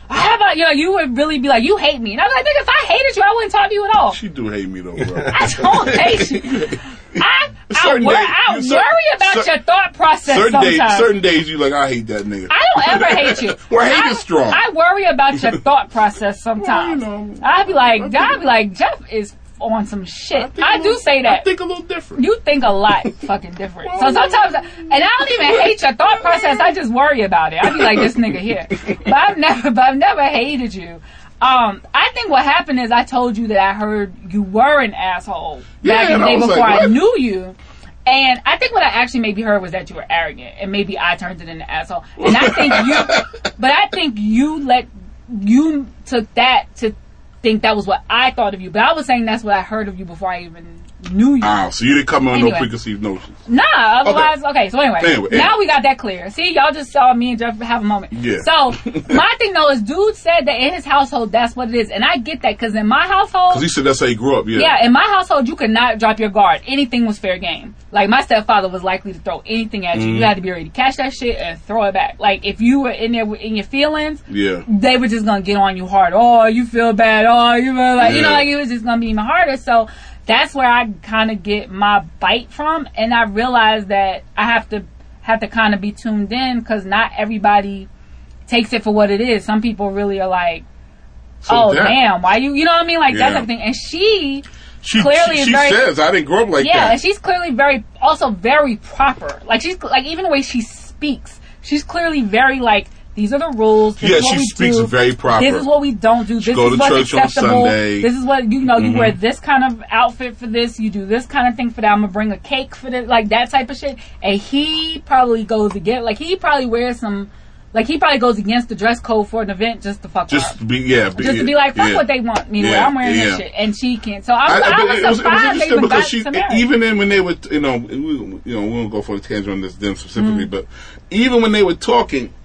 How about, you know, you would really be like, you hate me. And I was like, nigga, if I hated you, I wouldn't talk to you at all. She do hate me, though, bro. I don't hate you. I, I, wor- days, I you, worry certain, about certain, your thought process certain sometimes. Days, certain days you like, I hate that nigga. I don't ever hate you. Well, hate I, is strong. I worry about your thought process sometimes. Well, you know, I'd be like, I'd be like, Jeff is on some shit. I, I do little, say that. I think a little different. You think a lot fucking different. So sometimes, and I don't even hate your thought process. I just worry about it. I'd be like, this nigga here. But I've never, but I've never hated you. Um, I think what happened is I told you that I heard you were an asshole back yeah, in the day before like, I knew you. And I think what I actually maybe heard was that you were arrogant, and maybe I turned it into asshole. And I think you, but I think you let, you took that to think that was what I thought of you. But I was saying that's what I heard of you before I even knew you. Oh, so you didn't come on anyway. no preconceived notions. Nah, otherwise, okay, okay so anyway, anyway, now anyway. we got that clear. See, y'all just saw me and Jeff have a moment. Yeah. So, my thing though is dude said that in his household, that's what it is. And I get that, because in my household... Because he said that's how he grew up, yeah. Yeah, in my household, you could not drop your guard. Anything was fair game. Like, my stepfather was likely to throw anything at you. Mm. You had to be ready to catch that shit and throw it back. Like, if you were in there in your feelings, yeah. they were just gonna get on you hard. Oh, you feel bad. Oh, you feel like, yeah. you know, like it was just gonna be even harder. So, that's where I kind of get my bite from, and I realize that I have to have to kind of be tuned in, because not everybody takes it for what it is. Some people really are like, so "Oh that, damn, why you?" You know what I mean? Like yeah. that type of thing. And she, she clearly she, is she very, says, "I didn't grow up like yeah, that." Yeah, and she's clearly very, also very proper. Like she's like even the way she speaks, she's clearly very like. These are the rules. This yeah, is what she we speaks do. very proper. This is what we don't do. She this go is to what's church acceptable. on Sunday. This is what, you know, you mm-hmm. wear this kind of outfit for this. You do this kind of thing for that. I'm going to bring a cake for this. Like, that type of shit. And he probably goes against, like, he probably wears some, like, he probably goes against the dress code for an event just to fuck just up. To be, yeah. Be, just to be like, fuck yeah. what they want me to yeah, wear. I'm wearing yeah. this shit. And she can't. So I, I, I, I was it was, surprised it was they even because got she, to marry. even then when they were, you know, we, you know, we won't go for the tangent on this them specifically, mm. but even when they were talking,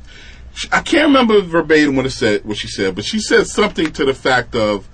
I can't remember verbatim what it said, what she said, but she said something to the fact of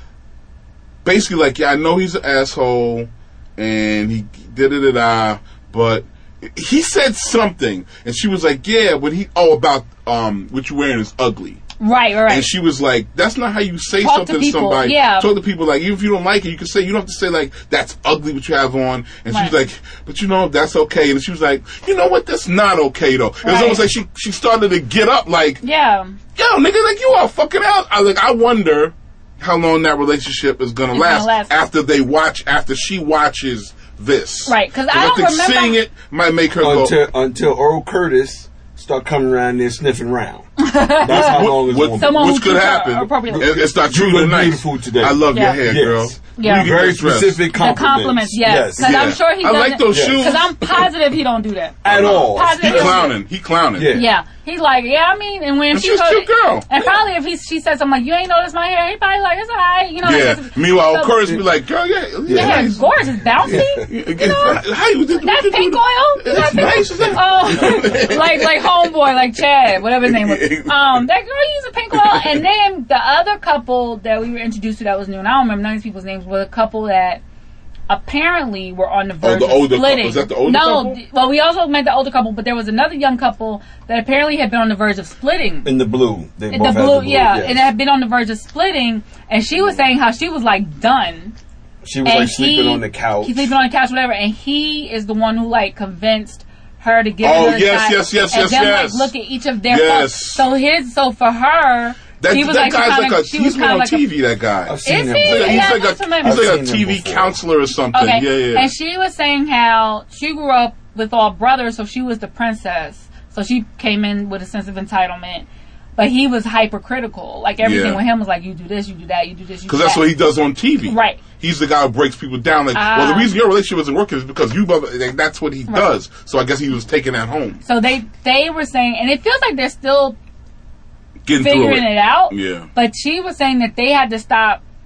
basically like, yeah, I know he's an asshole and he da da da da, but he said something, and she was like, yeah, but he oh about um what you're wearing is ugly. Right, right. And she was like, that's not how you say Talk something to, to, people, somebody. yeah. Talk to people like, even if you don't like it, you can say, you don't have to say like, that's ugly what you have on. And right. she was like, but you know, that's okay. And she was like, you know what, that's not okay though. It was right. almost like she, she started to get up like, yeah. yo, nigga, like you are fucking out. I was like, I wonder how long that relationship is gonna, last, gonna last after they watch, after she watches this. Right, because I, I don't think remember. seeing it might make her until, go. Until Earl Curtis start coming around there sniffing around. That's how long it's going to be. Someone Which could happen. It, it's not true You look tonight. beautiful today. I love yeah. your hair, yes. girl. Yeah. Very specific compliments. The compliments, yes. Because yes. I'm sure he I doesn't. like those yes. shoes. Because I'm positive he don't do that. At all. Positive He clowning. He clowning. Yeah. Yeah. He's like, yeah, I mean, and when And she she's a told- cute girl. And probably if he, she said something like, you ain't noticed my hair, he probably like, it's alright, you know. Yeah. Like, Meanwhile, so, Curtis be like, girl, yeah, your yeah, hair nice. is gorgeous, bouncy. You know, how you did That's pink oil. Is that It's pink? nice. Is that- Oh, like like homeboy, like Chad, whatever his name was. Um, that girl used a pink oil, and then the other couple that we were introduced to that was new, and I don't remember none of these people's names, was a couple that apparently were on the verge the of older splitting. couple. Is that the older no, couple? th- well, we also met the older couple, but there was another young couple that apparently had been on the verge of splitting. In the blue. They In both the had blue, the blue, yeah, yes. and had been on the verge of splitting, and she was saying how she was like done. She was and like sleeping he, on the couch. He's sleeping on the couch, whatever, and he is the one who like convinced her to give Oh, her a yes, shot, yes, yes, and yes, then yes. like look at each of their Yes. photos. So his, so for her, That, she was that like, she guy's kinda, like a, she he's was been kinda on like T V, that guy. I've seen Is him. he? He's like, Yeah, he's like that's a, what I he's remember. like a I've seen T him V before. counselor or something. Okay. Yeah, yeah. And she was saying how she grew up with all brothers, so she was the princess. So she came in with a sense of entitlement. But he was hypercritical. Like everything Yeah. with him was like, you do this, you do that, you do this, you do that. Because that's what he does on T V. Right. He's the guy who breaks people down. Like, Ah. well, the reason your relationship isn't working is because you, both- like, that's what he does. So I guess he was taking that home. So they they were saying, and it feels like they're still Getting figuring through it out. Yeah. But she was saying that they had to stop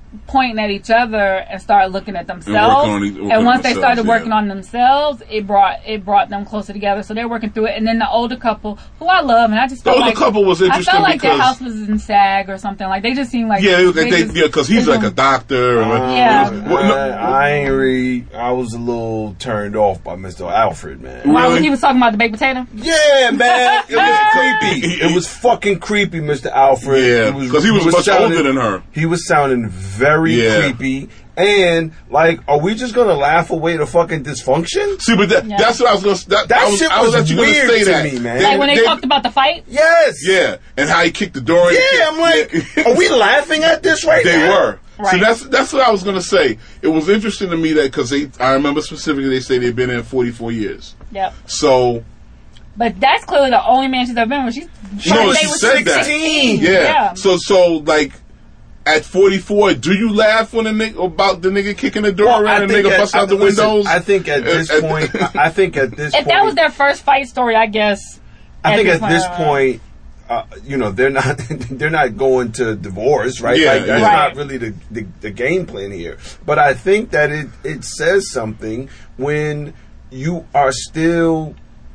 pointing at each other and started looking at themselves. And, working on, and once they themselves, started yeah. working on themselves, it brought it brought them closer together. So they're working through it. And then the older couple, who I love, and I just The felt older like, couple was I interesting felt like because their house was in SAG or something. Like they just seemed like yeah, it was, they they, just- yeah, because he's they like a just- doctor. and- Uh, Yeah. Well, no- I, I ain't really. I was a little turned off by Mister Alfred, man. Why Really? he was talking about the baked potato? Yeah, man, it was creepy. He- It was fucking creepy, Mister Alfred. Yeah, It was- 'cause he was much sounding- older than her. He was sounding very Yeah. creepy. And like, are we just gonna laugh away the fucking dysfunction? See, but that, Yeah. that's what I was going to. That, That I was, shit I was was actually going to weird say to that. me, man. They- Like when they, they- talked about the fight? Yes. Yeah, and how he kicked the door. in. Yeah, I'm like, are we laughing at this right They now? were. So Right. that's that's what I was gonna say. It was interesting to me that because they, I remember specifically they say they've been in forty-four years. Yep. So But that's clearly the only man she's ever been with. She's No, they she was said that. sixteen. yeah. Yeah. So so like at forty-four, do you laugh when a nigga about the nigga kicking the door Well, around I and think nigga at- bust out the listen, windows? I think at this Uh, uh, point, I I think at this If point, that was their first fight story, I guess. I think at this uh, point, uh, you know, they're not they're not going to divorce, right? Yeah, like that's yeah. not Right. really the, the the game plan here. But I think that it it says something when you are still.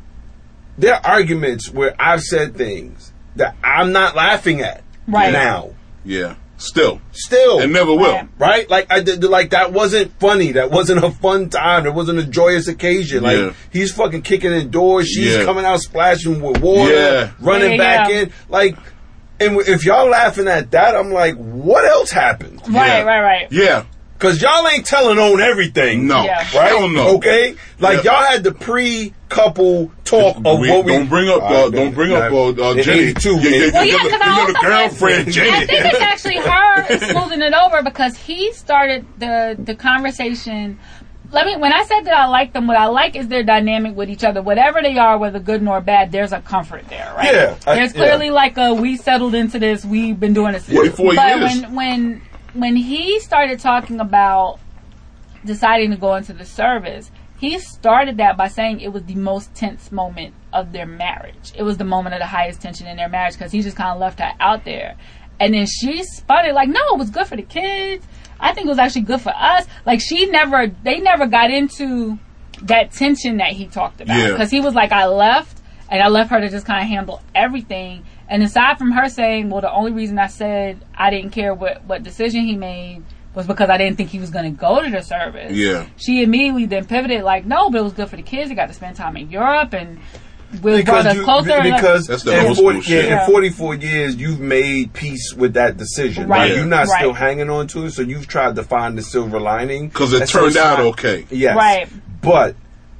There are arguments where I've said things that I'm not laughing at Right. now. yeah. Still. Still, And never will. Right. right? Like I did, like that wasn't funny. That wasn't a fun time. It wasn't a joyous occasion. Like Yeah. he's fucking kicking in doors. She's Yeah. coming out splashing with water, Yeah. running Yeah, back yeah. in. Like, and if y'all laughing at that, I'm like, what else happened? Right, Yeah. right, right. Yeah. Because y'all ain't telling on everything. No. Yeah. Right? Hell no. Okay? Like, Yeah. y'all had the pre-couple talk of We- what we... don't bring up, uh, Uh, don't bring up, uh, uh, in Jenny. eighty-two. Yeah, yeah, Well, yeah, your- 'cause I your also little girlfriend, think, Jenny. I think it's actually her smoothing it over because he started the the conversation. Let me. When I said that I like them, what I like is their dynamic with each other. Whatever they are, whether good nor bad, there's a comfort there, right? Yeah, I- There's yeah. clearly like a we settled into this. We've been doing this. forty-four but years. when when when he started talking about deciding to go into the service, he started that by saying it was the most tense moment of their marriage. It was the moment of the highest tension in their marriage because he just kind of left her out there. And then she spun it like, no, it was good for the kids. I think it was actually good for us. Like she never, they never got into that tension that he talked about. Yeah. Because he was like, I left and I left her to just kind of handle everything. And aside from her saying, well, the only reason I said I didn't care what, what decision he made was because I didn't think he was going to go to the service. Yeah. She immediately then pivoted like, no, but it was good for the kids. They got to spend time in Europe and we brought us you- closer. because That's the in, old forty, school yeah, shit. in Yeah. forty-four years, you've made peace with that decision. Right. Like, you're not Right. still hanging on to it, so you've tried to find the silver lining. Because it And so turned it's out not- okay. Yes. Right. But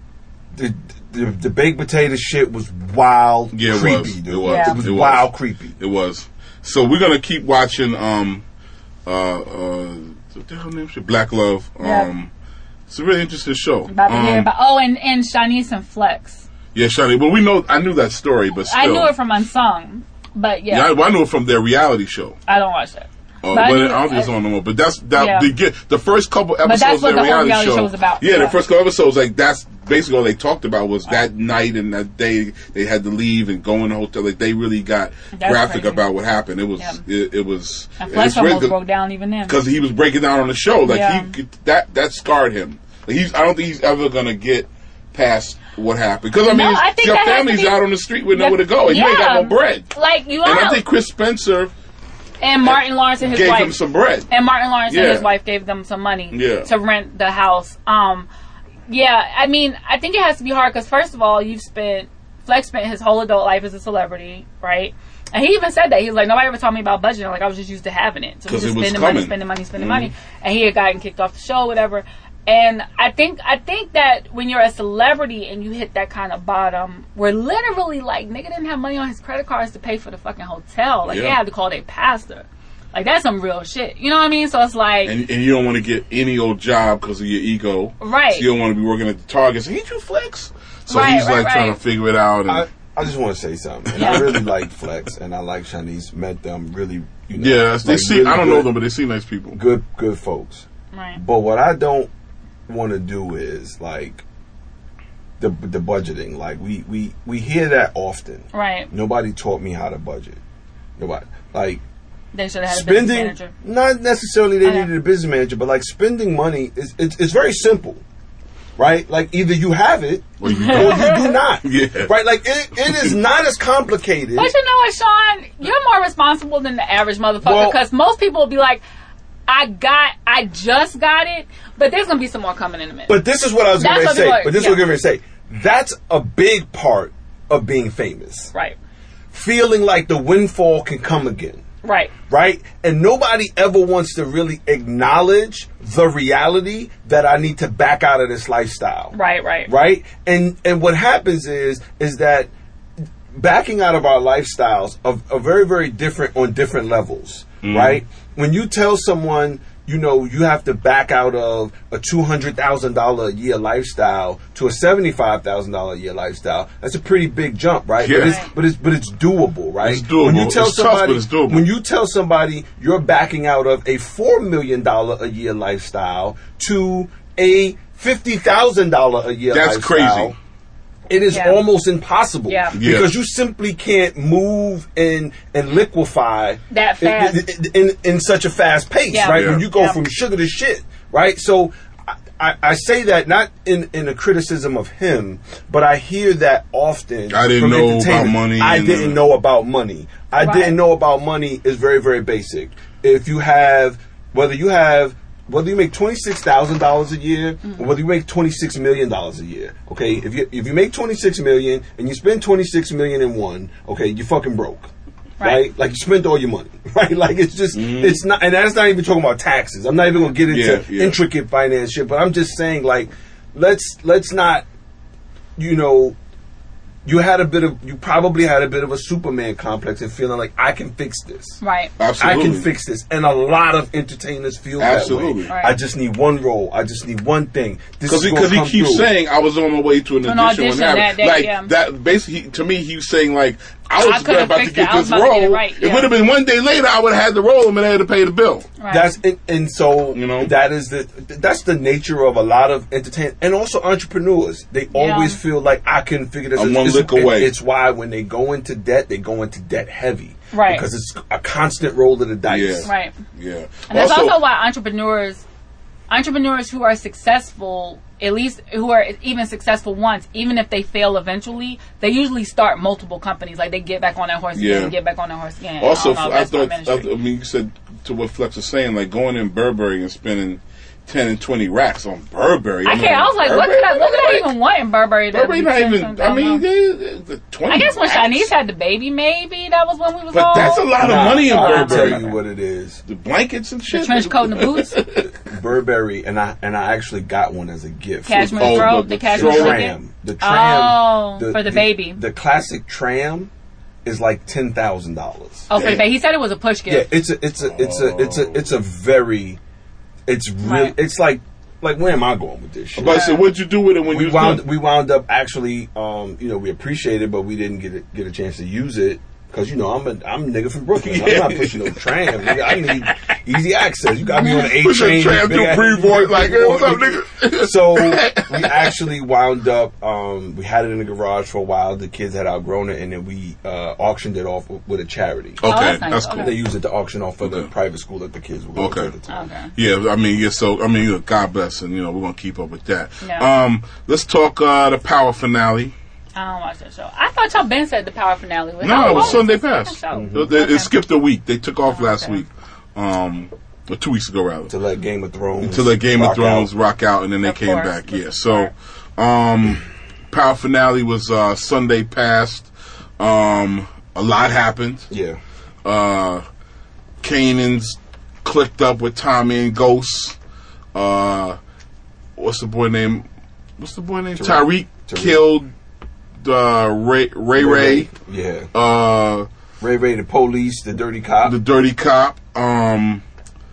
the, the the baked potato shit was wild, Yeah, it creepy, was. dude. It was. Yeah. It was It was. wild, creepy. It was. So we're gonna keep watching. Um, uh, uh, what the hell name? Shit? Black Love. Um, Yeah. it's a really interesting show. About to hear Um, about, oh, and, and Shanice and Flex. yeah, Shani. But we know. I knew that story, but still, I knew it from Unsung, but yeah, Yeah, I, well, I knew it from their reality show. I don't watch that. Uh, But I but knew- I don't think it's on no more. But that's that. Yeah. The, get, the first couple episodes that's of what their the whole reality, reality show, show was about. Yeah, Yeah. the first couple episodes, like that's basically all they talked about was that night and that day they had to leave and go in the hotel. Like they really got That's graphic crazy. about what happened. It was. Yeah. It, it was. And it Flex was really almost good. broke down even then. Because he was breaking down on the show, like Yeah. he that that scarred him. Like he's, I don't think he's ever gonna get past what happened. Because I mean, No, his- I think your that has to family's be- out on the street with Yeah. nowhere to go, and you ain't got Yeah. no bread. Like you And are, I think Chris Spencer and Martin Lawrence and his gave wife, him some bread. and Martin Lawrence Yeah. and his wife gave them some money Yeah. to rent the house. Um, yeah, I mean, I think it has to be hard because first of all, you've spent Flex spent his whole adult life as a celebrity, right? And he even said that he was like, nobody ever taught me about budgeting. Like I was just used to having it, so 'Cause just it was spending money, coming. spending money, spending Mhm. money. And he had gotten kicked off the show, whatever. And I think I think that when you're a celebrity and you hit that kind of bottom, where literally like nigga didn't have money on his credit cards to pay for the fucking hotel, like they Yeah. had to call their pastor. Like that's some real shit. You know what I mean? So it's like And, and you don't want to get any old job because of your ego. Right. So you don't want to be working at the Target. So, ain't you Flex? So Right, he's right, like trying right. to figure it out. And, I, I just want to say something. And I really like Flex, and I like Shanice. Met them really, you know. yeah, they like, seem, really I don't know good- them, but they seem nice people. Good, good folks. right. But what I don't want to do is like the the budgeting. Like we we we hear that often. Right. Nobody taught me how to budget. Nobody. Like They should have had a business spending, manager. not necessarily they Okay. needed a business manager, but like spending money is it's, it's very simple, right? Like either you have it or you, or you do not, Yeah. right? Like it, it is not as complicated. But you know what, Sean? You're more responsible than the average motherfucker Well- because most people will be like, I got, I just got it, but there's going to be some more coming in a minute. But this is what I was That's going to what say. people are- But this yeah. is what I was going to say. That's a big part of being famous. right. Feeling like the windfall can come again. Right. Right? And nobody ever wants to really acknowledge the reality that I need to back out of this lifestyle. Right, right. Right? And and what happens is is that backing out of our lifestyles are, are very, very different on different levels. Right? When you tell someone, you know, you have to back out of a two hundred thousand dollars a year lifestyle to a seventy-five thousand dollars a year lifestyle, that's a pretty big jump, right? Yeah. But it's but it's but it's doable, right? It's doable. When you tell It's tough, somebody but it's doable. when you tell somebody you're backing out of a four million dollars a year lifestyle to a fifty thousand dollars a year That's lifestyle, crazy. it is Yeah. almost impossible Yeah. Yeah. because you simply can't move and and liquefy That fast. in, in, in such a fast pace, Yeah. right? Yeah. When you go Yeah. from sugar to shit, right? So I, I, I say that not in, in a criticism of him, but I hear that often. I didn't from know entertainers. about money I and, didn't uh, know about money. I Right. didn't know about money is very, very basic. If you have, whether you have whether you make twenty-six thousand dollars a year Mm-hmm. or whether you make twenty-six million dollars a year, okay? If you if you make twenty-six million dollars and you spend twenty-six million dollars in one, okay, you're fucking broke. Right. Right. Like you spent all your money, right? Like it's just, it's not, and that's not even talking about taxes. I'm not even gonna get into Yeah, yeah. intricate finance shit, but I'm just saying, like, let's, let's not, you know, you had a bit of, you probably had a bit of a Superman complex and feeling like I can fix this. Right. Absolutely. I can fix this. And a lot of entertainers feel Absolutely. that way. Right. I just need one role. I just need one thing. This Because is he, gonna 'cause he come keeps through. saying I was on my way to an, An audition, audition when that day, like yeah. that. Basically, to me, he was saying like I was I could've about to fixed get it. I was this about to role. get it right, It yeah. would have been one day later. I would have had the role and been able to pay the bill. Right. That's and, and so You know? that is the that's the nature of a lot of entertainment and also entrepreneurs. They Yeah. always feel like I can figure this. I'm It's- one it's, lick away. It's why when they go into debt, they go into debt heavy, Right. Because it's a constant roll of the dice. Yeah. Right. Yeah. And that's also why entrepreneurs, entrepreneurs who are successful, at least who are even successful once, even if they fail eventually, they usually start multiple companies. Like they get back on their horse Yeah. again and get back on their horse again. Also, I, don't know, I that's my thought. ministry. I, I mean, you said to what Flex was saying, like going in Burberry and spending ten and twenty racks on Burberry. I mean, can't. I was like, what Burberry- could I? What could I even want in Burberry? that Burberry would not send even. something? I mean, don't know. they, the twenty. I guess when racks. Shanice had the baby, maybe that was when we was But all. that's a lot of Nah, money in I'll Burberry. tell you what it is. The blankets and shit. The trench coat and the boots, Burberry, and I and I actually got one as a gift. cashmere Oh, throat, the- the the cashmere tram. blanket. Tram. The tram. Oh, for the baby. The classic tram is like ten thousand dollars. Oh, for the baby. He said it was a push Yeah, gift. it's a it's a it's a it's a it's a very it's really Right. it's like like where am I going with this shit? But I said, what'd you do with it when we you wound done? we wound up actually um you know we appreciate it, but we didn't get it, get a chance to use it. Cause you know I'm a I'm a nigga from Brooklyn. I'm not pushing no tram. Nigga. I need easy access. You got me on the A Push a train. tram big through ass- Freeport, like, hey, what's up, nigga? So we actually wound up. Um, we had it in the garage for a while. The kids had outgrown it, and then we uh, auctioned it off with a charity. Okay, that's nice. that's Okay. cool. They used it to auction off for the Okay. private school that the kids were going Okay. to at the time. Okay. Yeah, I mean, yeah. So I mean, look, God bless, and you know we're gonna keep up with that. Yeah. Um, let's talk uh, the Power finale. I don't watch that show. I thought y'all been said the Power finale was. No, how it was long Sunday this fucking past. show? It, it- Okay. it skipped a week. They took off Oh, last okay. week, um, or two weeks ago rather. To let Game of Thrones. Until the Game rock of Thrones out. rock out, and then they Of came course. back. Yeah. So, um, Power finale was uh, Sunday past. Um, a lot happened. Yeah. Uh, Kanan's clicked up with Tommy and Ghost. Uh, what's the boy name? What's the boy name? Tyreek, Tariq. killed uh, Ray Ray. Ray. Yeah. Uh, Ray Ray, the police, the dirty cop. the dirty cop. Um,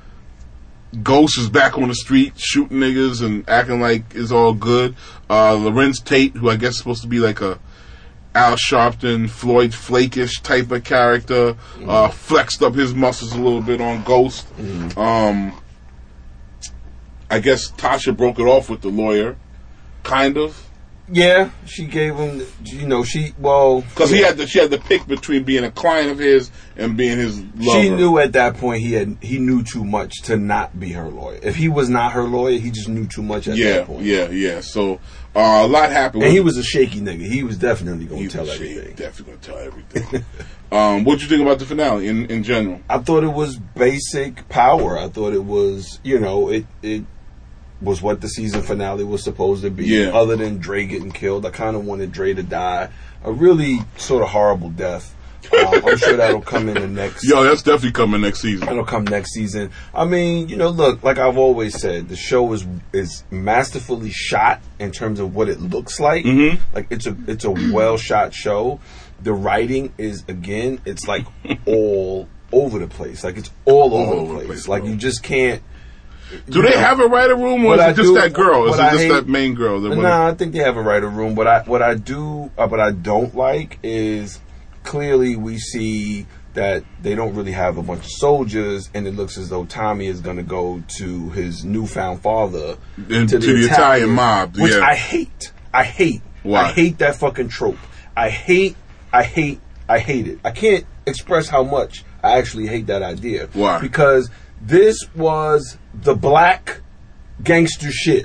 Ghost is back on the street shooting niggas and acting like it's all good. Uh, Lorenz Tate, who I guess is supposed to be like a Al Sharpton, Floyd Flakish type of character, uh, flexed up his muscles a little bit on Ghost. Um, I guess Tasha broke it off with the lawyer, kind of. Yeah, she gave him. You know, she well because he had to. She had to pick between being a client of his and being his lover. She knew at that point he had he knew too much to not be her lawyer. If he was not her lawyer, he just knew too much at yeah, that point. Yeah, yeah, So uh, a lot happened. And he was a shaky nigga. He was definitely going to tell everything. Definitely going to tell everything. um, what did you think about the finale in in general? I thought it was basic power. I thought it was, you know, it it. was what the season finale was supposed to be. Yeah. Other than Dre getting killed, I kind of wanted Dre to die a really sort of horrible death. Um, I'm sure that'll come in the next. Yo, that's definitely coming next season. That'll come next season. I mean, you know, look, like I've always said, the show is is masterfully shot in terms of what it looks like. Mm-hmm. Like it's a it's a well shot show. The writing is again, it's like all over the place. Like it's all, all over, over the place. place like you just can't. Do they have a writer room, or is it just that girl? Is it just that main girl? No, nah, I think they have a writer room. But I, what I do, uh, what I don't like is clearly we see that they don't really have a bunch of soldiers, and it looks as though Tommy is going to go to his newfound father and to, to the, the Italian, Italian mob, which yeah. I hate. I hate. Why? I hate that fucking trope. I hate. I hate. I hate it. I can't express how much I actually hate that idea. Why? Because this was the black gangster shit.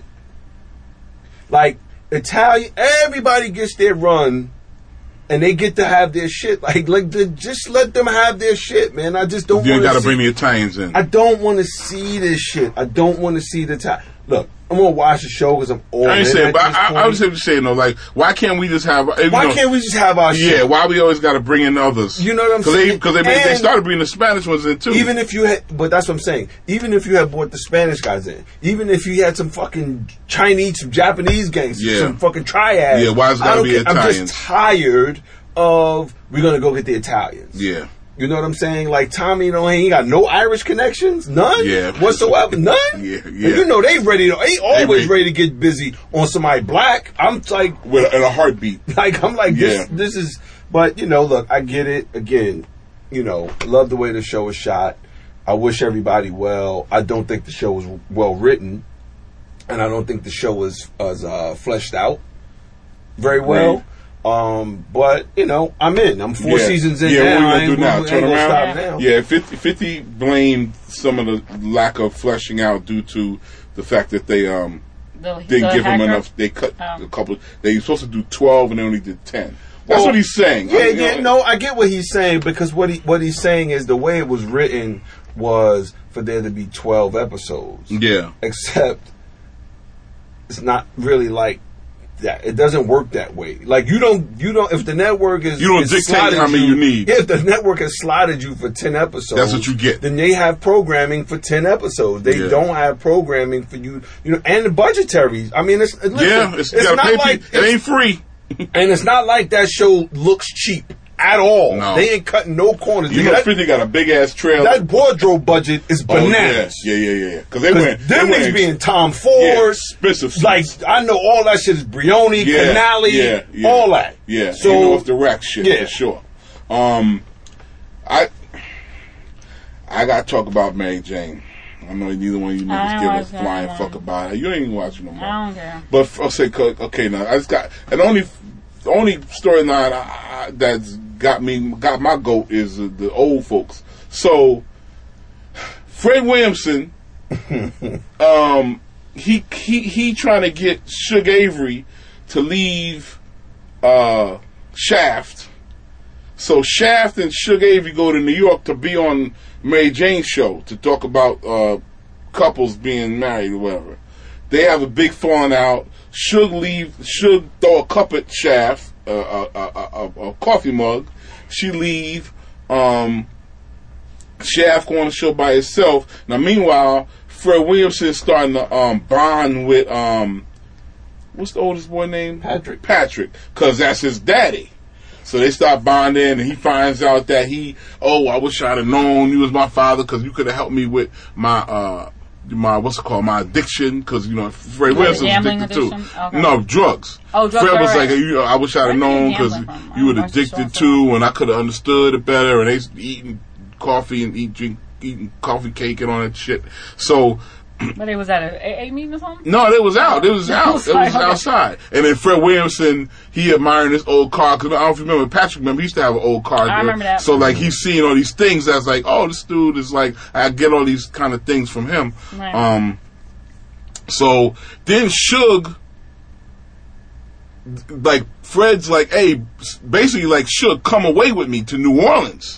Like, Italian, everybody gets their run, and they get to have their shit. Like, like the, just let them have their shit, man. I just don't want to. You got to bring the Italians in. I don't want to see this shit. I don't want to see the Italian. Look, I'm gonna watch the show because I'm all I ain't in saying, at but this I, point. I was just saying though, like, why can't we just have? You why know, can't we just have our shit? Yeah, why we always got to bring in others? You know what I'm Cause saying? Because they, they, they started bringing the Spanish ones in too. Even if you had, but that's what I'm saying. Even if you had brought the Spanish guys in, even if you had some fucking Chinese, some Japanese gangsters, yeah. some fucking triads. Yeah, why is it gotta be Italians? I'm just tired of we're gonna go get the Italians. Yeah. You know what I'm saying? Like Tommy, you know, he ain't got no Irish connections, none, yeah, whatsoever, none. Yeah, yeah. And you know they ready to, they always they ready to get busy on somebody black. I'm like, with a, in a heartbeat. Like I'm like yeah. this. This is, but you know, look, I get it. Again, you know, I love the way the show is shot. I wish everybody well. I don't think the show was well written, and I don't think the show was was uh, fleshed out very well. Right. Um, but you know, I'm in. I'm four yeah. seasons in. Yeah, now. what are you I gonna do now? Gonna, Turn around. Stop now. Yeah, fifty, fifty blamed some of the lack of fleshing out due to the fact that they um the, didn't the give hacker? him enough. They cut oh. a couple. They were supposed to do twelve and they only did ten. That's well, what he's saying. Yeah, I mean, yeah. you know, No, I get what he's saying because what he what he's saying is the way it was written was for there to be twelve episodes. Yeah. Except it's not really like that. It doesn't work that way. Like you don't, you don't. If the network is you don't is dictate how many you, you need. Yeah, if the network has slotted you for ten episodes, that's what you get. Then they have programming for ten episodes. They yeah. don't have programming for you, you know, and the budgetaries. I mean, it's listen, yeah, it's, it's not like it ain't free, and it's not like that show looks cheap. At all. No. They ain't cutting no corners. You know, that, fifty got a big ass trailer. That wardrobe budget is bananas. Oh, yeah, yeah, yeah, yeah. Because they went. Them they niggas went, being Tom Ford. Yeah, expensive. Like, I know all that shit is Brioni, yeah, Canali, yeah, yeah. all that. Yeah, so, you know, it's the rack shit yeah. for sure. Um, I I got to talk about Mary Jane. I know neither one of you niggas give a flying fuck about it. You ain't even watching no more. I don't care. But I'll say, okay, now I just got and only the only storyline that's got me got my goat is uh, the old folks. So Fred Williamson, um, he he he trying to get Suge Avery to leave uh, Shaft. So Shaft and Suge Avery go to New York to be on Mary Jane's show to talk about uh, couples being married or whatever. They have a big falling out. Suge leave. Suge throw a cup at Shaft, uh, a, a, a, a coffee mug. She leave. Um, Shaft go on the show by himself. Now, meanwhile, Fred Williamson is starting to um, bond with um, what's the oldest boy name? Patrick. Patrick, because that's his daddy. So they start bonding, and he finds out that he, oh, I wish I'd have known you was my father because you could have helped me with my. Uh, My what's it called? My addiction, because you know Fred Wilson's addicted too. Okay. No drugs. Oh, drugs. Fred was right. like, you know, I wish I'd have known because you were addicted too, and I could have understood it better. And they eating coffee and eat drink, eating coffee cake and all that shit. So But it was at a A A meeting or something? No, it was out. It was out. It was Sorry, okay. outside. And then Fred Williamson, he admiring this old car. Because I don't know if you remember, Patrick, remember, he used to have an old car. I there. remember that. So, like, he's seeing all these things that's like, oh, this dude is like, I get all these kind of things from him. Right. Um, so, then Suge, like, Fred's like, hey, basically, like, Suge, come away with me to New Orleans.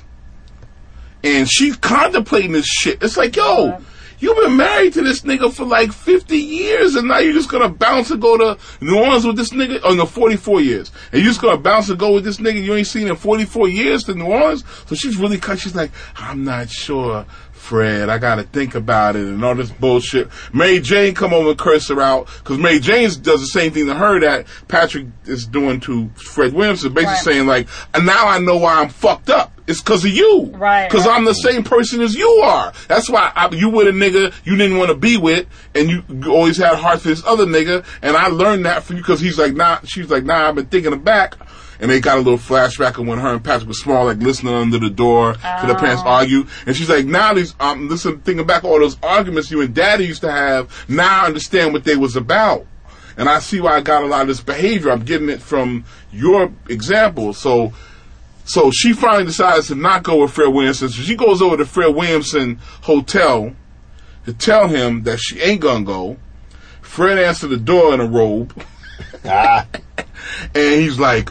And she's contemplating this shit. It's like, yo, Yeah. you've been married to this nigga for like fifty years, and now you're just gonna bounce and go to New Orleans with this nigga? Oh, no, forty-four years. And you're just gonna bounce and go with this nigga you ain't seen in forty-four years to New Orleans? So she's really cut. She's like, I'm not sure, Fred. I gotta think about it and all this bullshit. Mary Jane come over and curse her out, because Mary Jane does the same thing to her that Patrick is doing to Fred Williamson, basically Right. saying like, and now I know why I'm fucked up. It's because of you. Right, Because right. I'm the same person as you are. That's why I, you with a nigga you didn't want to be with, and you, you always had a heart for this other nigga, and I learned that from you, because he's like, nah, she's like, nah, I've been thinking it back. And they got a little flashback of when her and Patrick was small, like listening under the door to the parents argue. And she's like, now these, um, listen, thinking back all those arguments you and daddy used to have, now I understand what they was about. And I see why I got a lot of this behavior. I'm getting it from your example. So, So she finally decides to not go with Fred Williamson. So she goes over to Fred Williamson Hotel to tell him that she ain't gonna go. Fred answered the door in a robe. Ah. And he's like,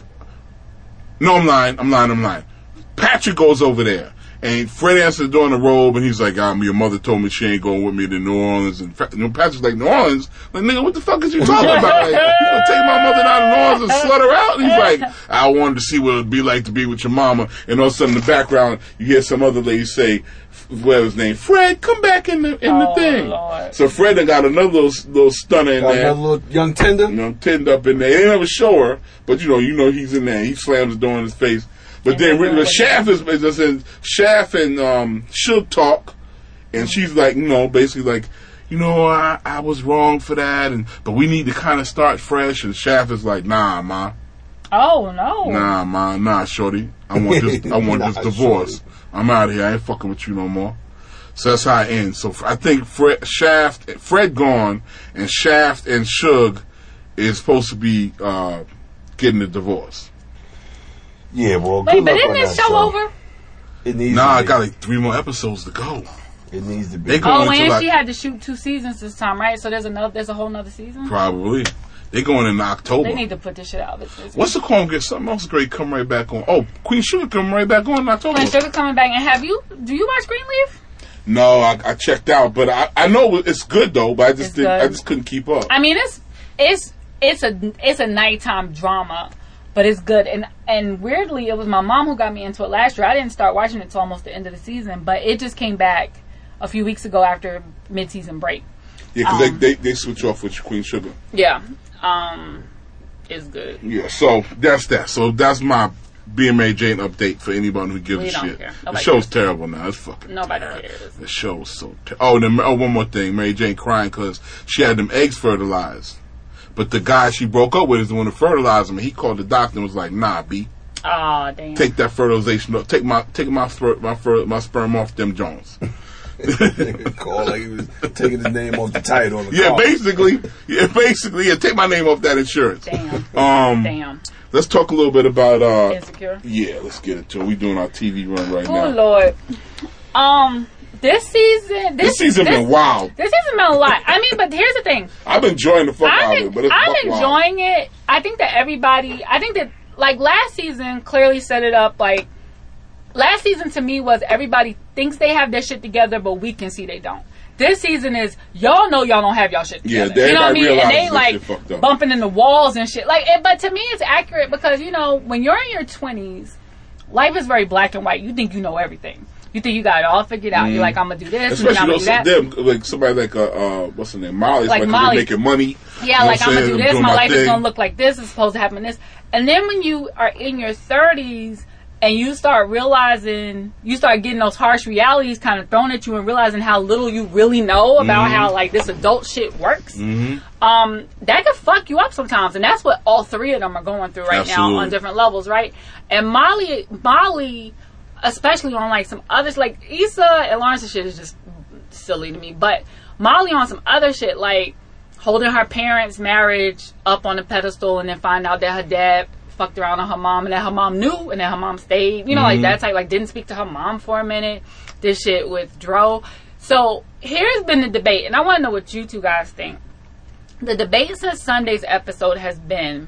no, I'm lying, I'm lying, I'm lying. Patrick goes over there. And Fred answered the door in a robe, and he's like, um, your mother told me she ain't going with me to New Orleans. And you know, Patrick's like, New Orleans? Like, nigga, what the fuck is you talking about? Like, you gonna take my mother down to New Orleans and slut her out? And he's like, I wanted to see what it'd be like to be with your mama. And all of a sudden in the background, you hear some other lady say, what was his name? Fred, come back in the in Oh, the thing. Lord. So Fred done got another little, little stunner in Got there. another little young tender. You know, tinned up in there. They never show her, but you know, you know he's in there. He slams the door in his face. But then the Shaft is, is just in Shaft and um, Suge talk, and she's like, you know, basically like, you know, I, I was wrong for that, and but we need to kind of start fresh. And Shaft is like, nah, ma, Oh, no. nah, ma, nah, shorty, I want this, I want Nah, this divorce. shorty. I'm out of here. I ain't fucking with you no more. So that's how it ends. So I think Fred, Shaft, Fred gone, and Shaft and Suge is supposed to be uh, getting a divorce. Yeah, well, Wait, good but luck isn't on this that show over? It needs Nah, to I be. got like three more episodes to go. It needs to be. They go Oh, into and like she had to shoot two seasons this time, right? So there's another, there's a whole nother season. probably they going in October. They need to put this shit out. This, this What's the call? Get something else great come right back on. Oh, Queen Sugar come right back on in October. When Sugar coming back, and have you? Do you watch Greenleaf? No, I, I checked out, but I, I know it's good though. But I just It's didn't. I good. just couldn't keep up. I mean, it's it's it's a it's a nighttime drama, but it's good. And and weirdly, it was my mom who got me into it last year. I didn't start watching it till almost the end of the season, but it just came back a few weeks ago after mid-season break. Yeah, because um, they, they they switch off with Queen Sugar. Yeah, um, it's good. Yeah, so that's that. So that's my B M A Jane update for anyone who gives We a don't shit. care. The Nobody show's cares. terrible now. It's fucking. Nobody bad. cares. The show's so. Ter- oh, then oh, one more thing. Mary Jane crying because she had them eggs fertilized, but the guy she broke up with is the one who fertilized them. And he called the doctor and was like, "Nah, B, Oh damn. take that fertilization. Take my take my sper- my fer- my sperm off them Jones." Call like he was taking his name off the title on the Yeah, car. basically. Yeah, basically. Yeah, take my name off that insurance. Damn. Um, Damn. Let's talk a little bit about. Uh, Insecure. yeah, let's get into it. We doing our T V run right Oh now. Lord. Um, this season, this, This season been wild. This season been a lot. I mean, but here's the thing. I'm enjoying the fuck out I'm, of it, but it's I'm buck wild. enjoying it. I think that everybody, I think that, like, last season clearly set it up, like, last season to me was everybody thinks they have their shit together, but we can see they don't. This season is, y'all know y'all don't have y'all shit Yeah, together. they- you know what I mean? everybody And they, realizes that like, shit fucked up. bumping in the walls and shit. Like, it, but to me, it's accurate because, you know, when you're in your twenties, life is very black and white. You think you know everything. You think you got it all figured out. You're like, I'm gonna do this, and then I'm Especially gonna do those that. them, like somebody like uh, uh what's her name, Molly. Like Like Molly. making money. Yeah, You know like what I'm gonna saying? do this. doing My life is thing. gonna look like this. It's supposed to happen this. And then when you are in your thirties and you start realizing, you start getting those harsh realities kind of thrown at you and realizing how little you really know about how like this adult shit works. Mm-hmm. Um, that could fuck you up sometimes, and that's what all three of them are going through right now Absolutely. on different levels, right? And Molly, Molly, especially on like some others, like Issa and Lawrence's shit is just silly to me, but Molly on some other shit, like holding her parents' marriage up on a pedestal and then find out that her dad fucked around on her mom and that her mom knew and that her mom stayed. You know, mm-hmm. like that type, like didn't speak to her mom for a minute. This shit with Dro. So here's been the debate, and I want to know what you two guys think. The debate since Sunday's episode has been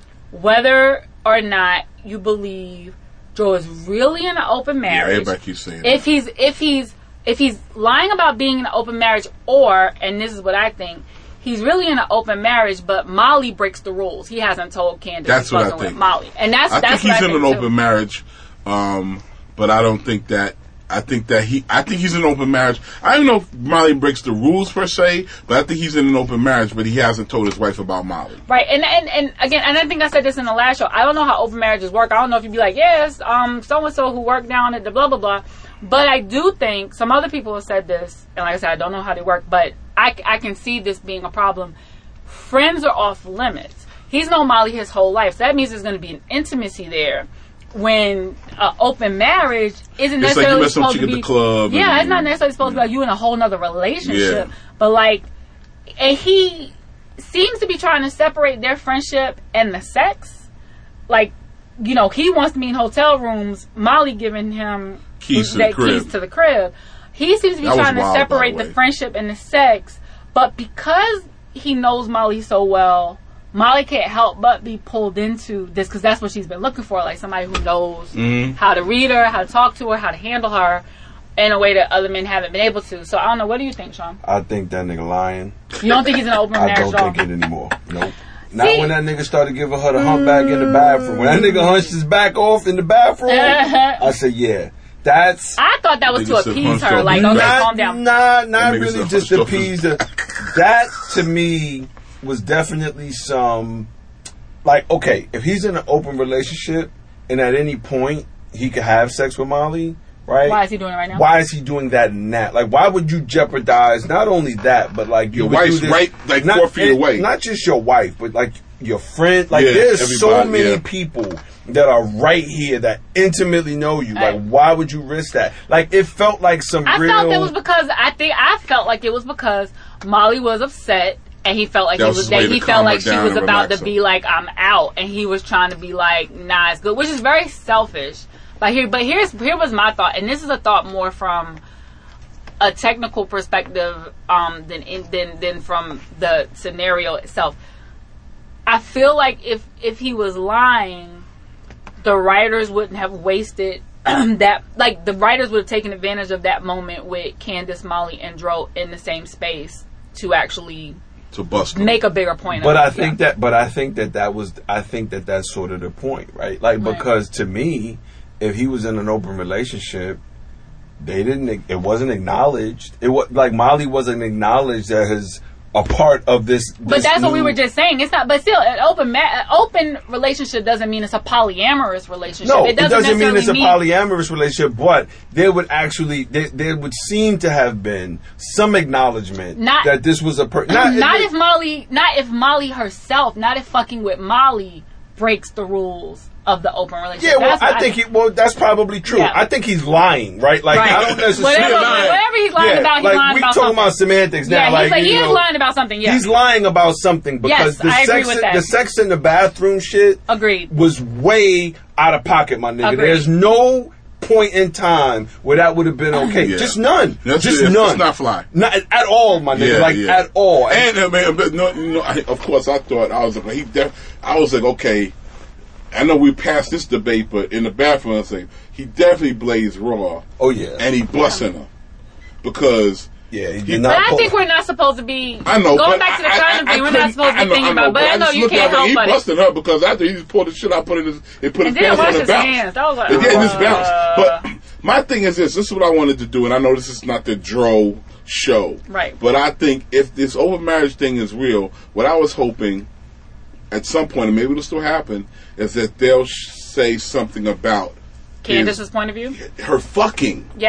whether or not you believe Dro is really in an open marriage. Yeah, everybody keeps saying if that. he's if he's if he's lying about being in an open marriage, or, and this is what I think, he's really in an open marriage, but Molly breaks the rules. He hasn't told Candace that's he's what fucking I think. with Molly, and that's I that's think he's what in I an think open too. marriage, um, but I don't think that. I think that he. I think he's in an open marriage. I don't know if Molly breaks the rules per se, but I think he's in an open marriage. But he hasn't told his wife about Molly. Right, and and and again, and I think I said this in the last show. I don't know how open marriages work. I don't know if you'd be like, yes, um, so and so who worked down at the blah blah blah. But I do think some other people have said this, and like I said, I don't know how they work, but I I can see this being a problem. Friends are off limits. He's known Molly his whole life, so that means there's going to be an intimacy there. When uh, open marriage isn't it's necessarily like you met some supposed chick to be at the club. yeah, and, it's not necessarily supposed to be like you in a whole nother relationship. Yeah. But like, and he seems to be trying to separate their friendship and the sex. Like, you know, he wants to be in hotel rooms. Molly giving him keys to the the crib. keys to the crib. He seems to be That was trying to wild, separate by the the way. friendship and the sex. But because he knows Molly so well, Molly can't help but be pulled into this because that's what she's been looking for, like somebody who knows Mm-hmm. how to read her, how to talk to her, how to handle her in a way that other men haven't been able to. So I don't know. What do you think, Sean? I think that nigga lying. You don't think he's in an open I marriage don't at all? think it anymore. Nope. Not See? when that nigga started giving her the humpback in the bathroom. When that nigga hunched his back off in the bathroom, I said, yeah, that's... I thought that was to Nigga said appease hunched her. off Like, his okay, back. calm down. Nah, not That nigga really said just hunched off appease his the... That, to me, was definitely some... Like, okay, if he's in an open relationship and at any point he could have sex with Molly, right? Why is he doing it right now? Why is he doing that now? Like, why would you jeopardize not only that, but like you Your would do wife's this- right, like, not, four feet and away. Not just your wife, but like your friend. Like, Yeah, there's so everybody, many yeah. people that are right here that intimately know you. Right. Like, why would you risk that? Like, it felt like some I real. felt it was because I think I felt like it was because Molly was upset and he felt like That he was was his way that to he calm felt her like she down was and about relax to her. be like I'm out, and he was trying to be like nah, it's good, which is very selfish. But here, but here's here was my thought, and this is a thought more from a technical perspective um, than in, than than from the scenario itself. I feel like if if he was lying, the writers wouldn't have wasted that. Like the writers would have taken advantage of that moment with Candace, Molly, and Dro in the same space to actually To bust him. make a bigger point. But of I it. think Yeah. that, but I think that that was, I think that that's sort of the point, right? Like, Right. because to me, if he was in an open relationship, they didn't, it wasn't acknowledged. It was like Molly wasn't acknowledged as a part of this. But this that's what we new- were just saying. It's not. But still, an open ma- an open relationship doesn't mean it's a polyamorous relationship. No, it doesn't, it doesn't mean it's a necessarily mean- polyamorous relationship, but there would actually, there, there would seem to have been some acknowledgement Not- that this was a per- Not, not, if Molly, not if Molly herself, not if fucking with Molly breaks the rules of the open relationship. Yeah, well, That's what I think he, well, that's probably true. Yeah. I think he's lying, right? Like, Right. I don't necessarily. Whatever- whatever he's lying about, he's like, lying we about talking something. about semantics now. Yeah, he's like, like, he you is know, lying about something. Yeah, He's lying about something because Yes, the I agree sex, with in, that. the sex in the bathroom shit agreed. was way out of pocket, my nigga. Agreed. There's no point in time where that would have been okay. Yeah. Just none. That's Just it. It's none. not fly. Not at all, my nigga. Yeah, like yeah. at all. And uh, man, but no, you know, I, of course, I thought I was like, he. Def- I was like, okay. I know we passed this debate, but in the bathroom, I was like, he definitely blazed raw, Oh yeah. and he busting her because yeah. He he- did But not. I pull- think we're not supposed to be I know. going but back to the I- I- crime I thing. We're couldn't- not supposed to I be know- thinking I know, about. But I know just you looked can't at her, help He but it. busting her because after he just pulled his shit out, put it in his, he put his And then pants wash on his and bounced. hands. That was like, Yeah, and just uh, bounced. But my thing is this: this is what I wanted to do, and I know this is not the Dro show, Right. But I think if this open marriage thing is real, what I was hoping at some point, and maybe it'll still happen, is that they'll sh- say something about Candace's point of view. her fucking. Yeah.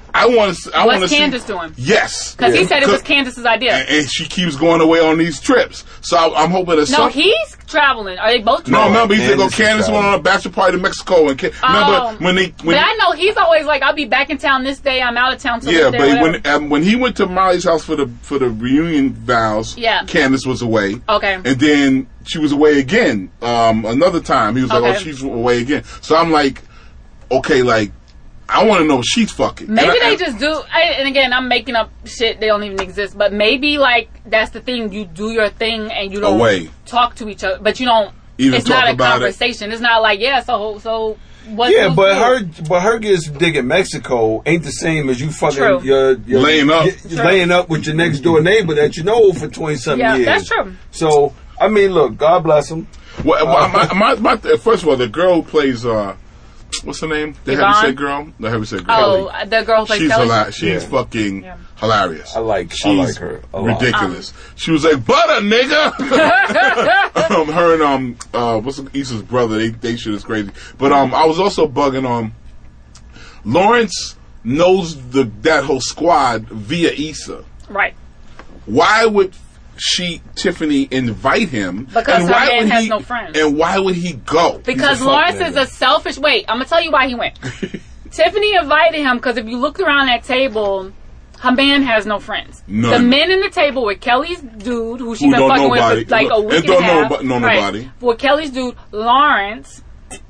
I want to. I want to What's see. Candace doing? Yes, Because yeah. he said it was Candace's idea. and, and she keeps going away on these trips. So I, I'm hoping that no, some, he's traveling. Are they both No, traveling? remember he said, "Go, Candace is Candace went traveling. on a bachelor party to Mexico." And Ca- remember Oh. when they when But I know he's always like, I'll be back in town this day. I'm out of town till yeah, this day. but whatever. when um, when he went to Molly's house for the for the reunion vows, Yeah. Candace was away. Okay. and then she was away again. Um, another time he was like, Okay. "Oh, she's away again." So I'm like, okay, like I want to know if she's fucking. Maybe And I- they and- just do. I, and again, I'm making up shit. They don't even exist. But maybe like that's the thing. You do your thing and you don't Away. talk to each other. But you don't. Even it's talk not a about it. conversation. It's not like yeah. So so what? Yeah, who's but who? her, but her gets dig in Mexico ain't the same as you fucking True. your, your Laying up. your- laying up with your next door neighbor that you know for twenty something Yeah, years. that's true. So I mean, look, God bless him. Well, Uh, my, my, my, my, first of all, the girl who plays, uh, what's her name? The Yvonne? heavyset girl? The heavyset girl. Oh, the girl who plays She's Kelly. hilarious. She's Yeah. fucking Yeah. hilarious. I like, She's I like her a lot. ridiculous. she was like, butter, nigga! um, her and, um, uh, what's Issa's brother, they, they shit is crazy. But, um, I was also bugging on, Lawrence knows the, that whole squad via Issa. Right. Why would she, Tiffany, invite him? Because and her why man would has he, no friends. And why would he go? Because He's a fuck Lawrence nigga. is a selfish. Wait, I'm gonna tell you why he went. Tiffany invited him because if you looked around that table, her man has no friends. None. The men in the table were Kelly's dude, who she Who been don't fucking nobody. with for like a And week and, don't a half. know- know Right. nobody. For Kelly's dude, Lawrence,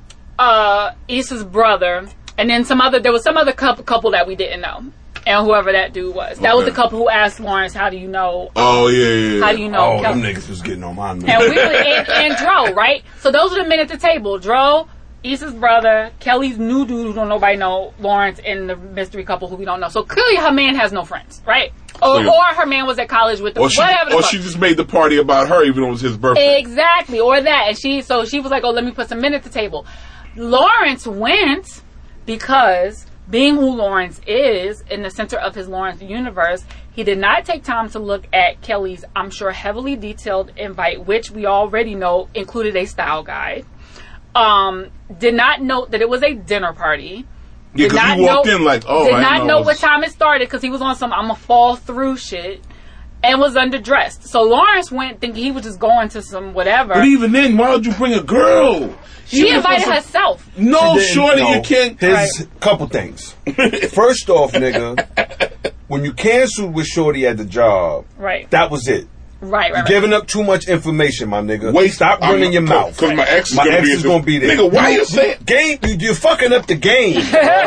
uh, Issa's brother, and then some other. There was some other couple, couple that we didn't know, and whoever that dude was. That was Okay. the couple who asked Lawrence, "How do you know? Oh, yeah, yeah, yeah. How do you know?" Oh, Kelly? them niggas was getting on my nerves. And we were, and, and Dro, right? So those are the men at the table. Dro, Issa's brother, Kelly's new dude who don't nobody know, Lawrence, and the mystery couple who we don't know. So clearly her man has no friends, right? Or, Yeah. or her man was at college with the Or she, whatever. The or fuck. she just made the party about her, even though it was his birthday. Exactly, or that. And she, so she was like, "Oh, let me put some men at the table." Lawrence went because, being who Lawrence is, in the center of his Lawrence universe, he did not take time to look at Kelly's, I'm sure, heavily detailed invite, which we already know included a style guide. Um, did not note that it was a dinner party. Yeah, Did because not he walked know- in like, oh, did I not didn't know it what was- time it started because he was on some I'ma fall through shit and was underdressed. So Lawrence went thinking he was just going to some whatever. But even then, why would you bring a girl? she Even if invited it's a- herself. No, Then, shorty, no, you can't. His Right. couple things. First off, nigga, when you canceled with Shorty at the job, Right. that was it. Right, right, right. Giving up too much information, my nigga. Wait, Stop I'm- running your mouth. Because my ex is My gonna ex be is in gonna the- be there. Nigga, why you saying? Game? You, you're fucking up the game.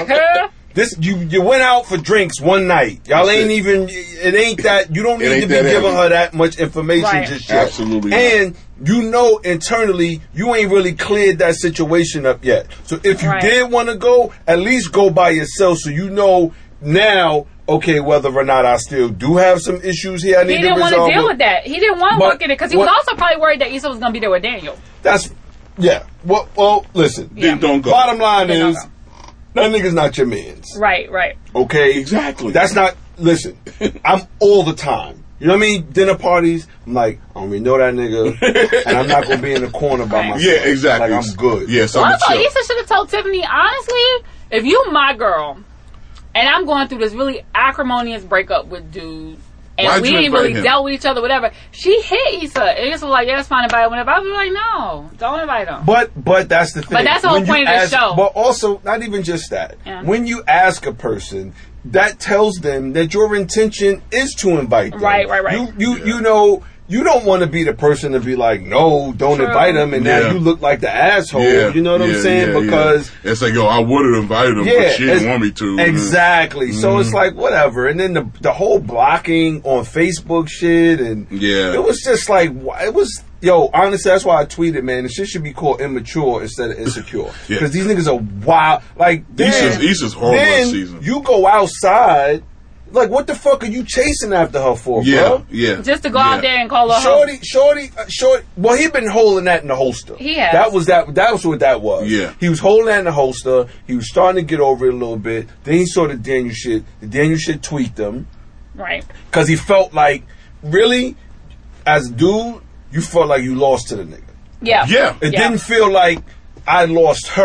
This you you went out for drinks one night. Y'all That's ain't it. even. It ain't that. You don't It need ain't to be that giving heavy. her that much information Right. just yet. Absolutely not. And you know internally you ain't really cleared that situation up yet. So if you Right. did want to go, at least go by yourself so you know now. Okay, whether or not I still do have some issues here, I need He to didn't want to resolve. deal it. with that. He didn't want to But work in it because he was what- also probably worried that Issa was going to be there with Daniel. That's yeah. Well, well, listen. Then don't go. Bottom line Then don't is that nigga's not your man's. Right, right. Okay, Exactly. That's not. Listen, I'm all the time. You know what I mean? Dinner parties. I'm like, I don't even know that nigga, and I'm not gonna be in the corner by Right. myself. Yeah, exactly. Like I'm good. Yeah, so Well, I'm I thought chill. Issa should have told Tiffany, honestly, if you my girl, and I'm going through this really acrimonious breakup with dude, and Why'd we you ain't invite really him? dealt with each other, whatever. She hit Issa, and Issa was like, "Yeah, it's fine, invite him whenever." I was like, "No, don't invite him." But but that's the thing. But that's the whole When you point of the ask- show. But also, not even just that. Yeah. When you ask a person, that tells them that your intention is to invite them. Right, right, right. You you you know. You don't want to be the person to be like, no, don't True. invite him, and Yeah. now you look like the asshole. Yeah, You know what yeah, I'm saying? yeah, Because yeah. It's like, yo, I would have invited him, yeah, but she didn't it's- want me to. Exactly. So Mm-hmm. it's like whatever, and then the the whole blocking on Facebook shit, and Yeah. it was just like wh- it was. Yo, honestly, that's why I tweeted, man. The shit should be called immature instead of insecure. Yeah. Because these niggas are wild. Like, Issa's- then, Issa's horrible then this season. you go outside. Like, what the fuck are you chasing after her for, Yeah, bro? yeah. Just to go yeah. out there and call her hoe. Shorty, shorty, uh, shorty. Well, he been holding that in the holster. He has. That was that. That was what that was. Yeah. He was holding that in the holster. He was starting to get over it a little bit. Then he saw the Daniel shit. The Daniel shit tweaked him Right. because he felt like, really, as a dude, you felt like you lost to the nigga. Yeah. Yeah. It Yeah. didn't feel like I lost her.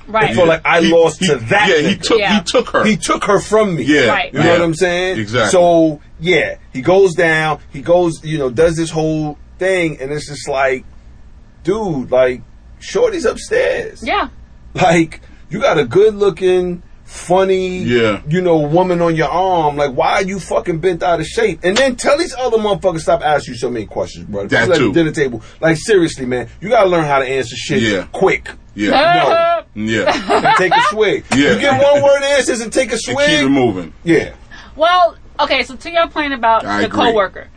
Right. I feel like I He- lost he- to that. Yeah, he nigga. took Yeah. he took her. He took her from me. Yeah, Right. You know yeah. what I'm saying? Exactly. So, yeah, he goes down, he goes, you know, does this whole thing, and it's just like, dude, like, Shorty's upstairs. Yeah. Like, you got a good looking, funny, Yeah. you know, woman on your arm. Like, why are you fucking bent out of shape? And then tell these other motherfuckers stop asking you so many questions, bro. That Just at too. the dinner table. Like, seriously, man, you gotta learn how to answer shit Yeah. quick. Yeah. Uh, Yeah. And take a swig. Yeah. You get one word answers and take a And swig. keep it moving. Yeah. well, okay, so to your point about I the agree. coworker.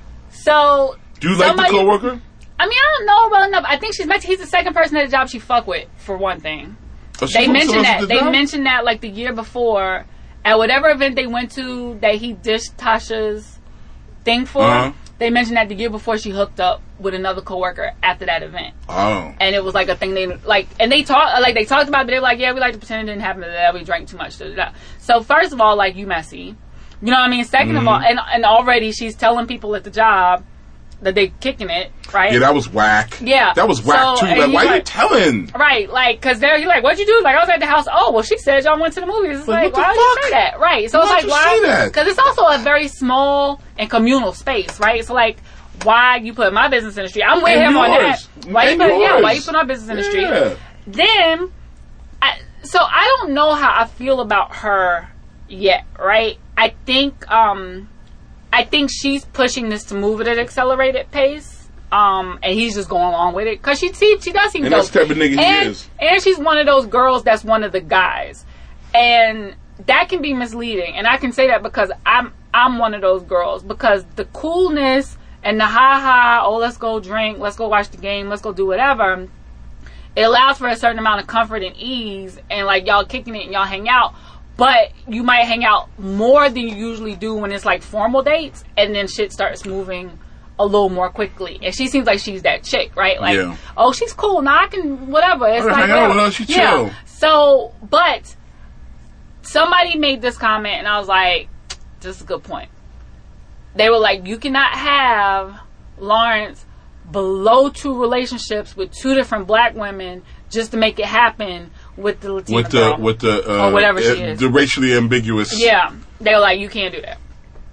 So Do you like somebody- the coworker? I mean, I don't know well enough. I think she's met, he's the second person at the job she fuck with, for one thing. Oh, she They wants mentioned someone that. to They job? mentioned that like the year before at whatever event they went to that he dished Tasha's thing for. Uh-huh. They mentioned that the year before she hooked up with another coworker after that event, Oh. and it was like a thing they like. And they talked like they talked about, it, but they were like, yeah, we like to pretend it didn't happen. That we drank too much. Da, da, da. So first of all, like you messy, you know what I mean. Second Mm-hmm. of all, and and already she's telling people at the job that they kicking it, right? Yeah, that was whack. Yeah. That was whack So, too. and Like, he's why you like- telling? Right, like, cause they're, he's like, what'd you do? Like, I was at the house. Oh, well, she said y'all went to the movies. It's Like, like, what the why would you fuck? say that? Right. So Why'd it's you like, say why? that? Cause it's also a very small and communal space, right? So like, why you put my business in the street? I'm with And him on that. yours. Why you And put, yeah, yours. why you put our business in the street? Yeah. Then, I, so I don't know how I feel about her yet, right? I think, um, I think she's pushing this to move at an accelerated pace. Um, and he's just going along with it. Cause she, she, she does seem And dope. that's the type of nigga he and, is. And she's one of those girls that's one of the guys. And that can be misleading. And I can say that because I'm, I'm one of those girls. Because the coolness and the ha ha, oh, let's go drink, let's go watch the game, let's go do whatever. It allows for a certain amount of comfort and ease. And like y'all kicking it and y'all hang out. But you might hang out more than you usually do when it's like formal dates. And then shit starts moving a little more quickly. And she seems like she's that chick, right? Like, Yeah. oh, she's cool. Now I can, whatever. It's I like, hang out with whatever. her, she yeah. chill. So, but somebody made this comment and I was like, this is a good point. They were like, you cannot have Lawrence below two relationships with two different black women just to make it happen with the Latina With the girl. with the uh, Or whatever she uh, is. the racially ambiguous. Yeah. They were like, you can't do that.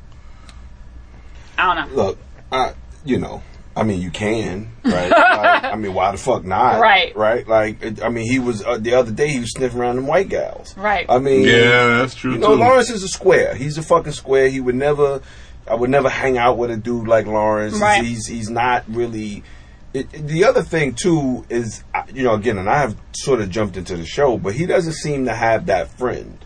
I don't know. Look, I, you know, I mean, you can, right? Like, I mean, why the fuck not? Right. Right? Like, it, I mean, he was, uh, the other day, he was sniffing around them white gals. Right. I mean, Yeah, that's true you know, too. Lawrence is a square. He's a fucking square. He would never, I would never hang out with a dude like Lawrence. Right. He's, he's not really, it, it- the other thing too is, uh, you know, again, and I have sort of jumped into the show, but he doesn't seem to have that friend.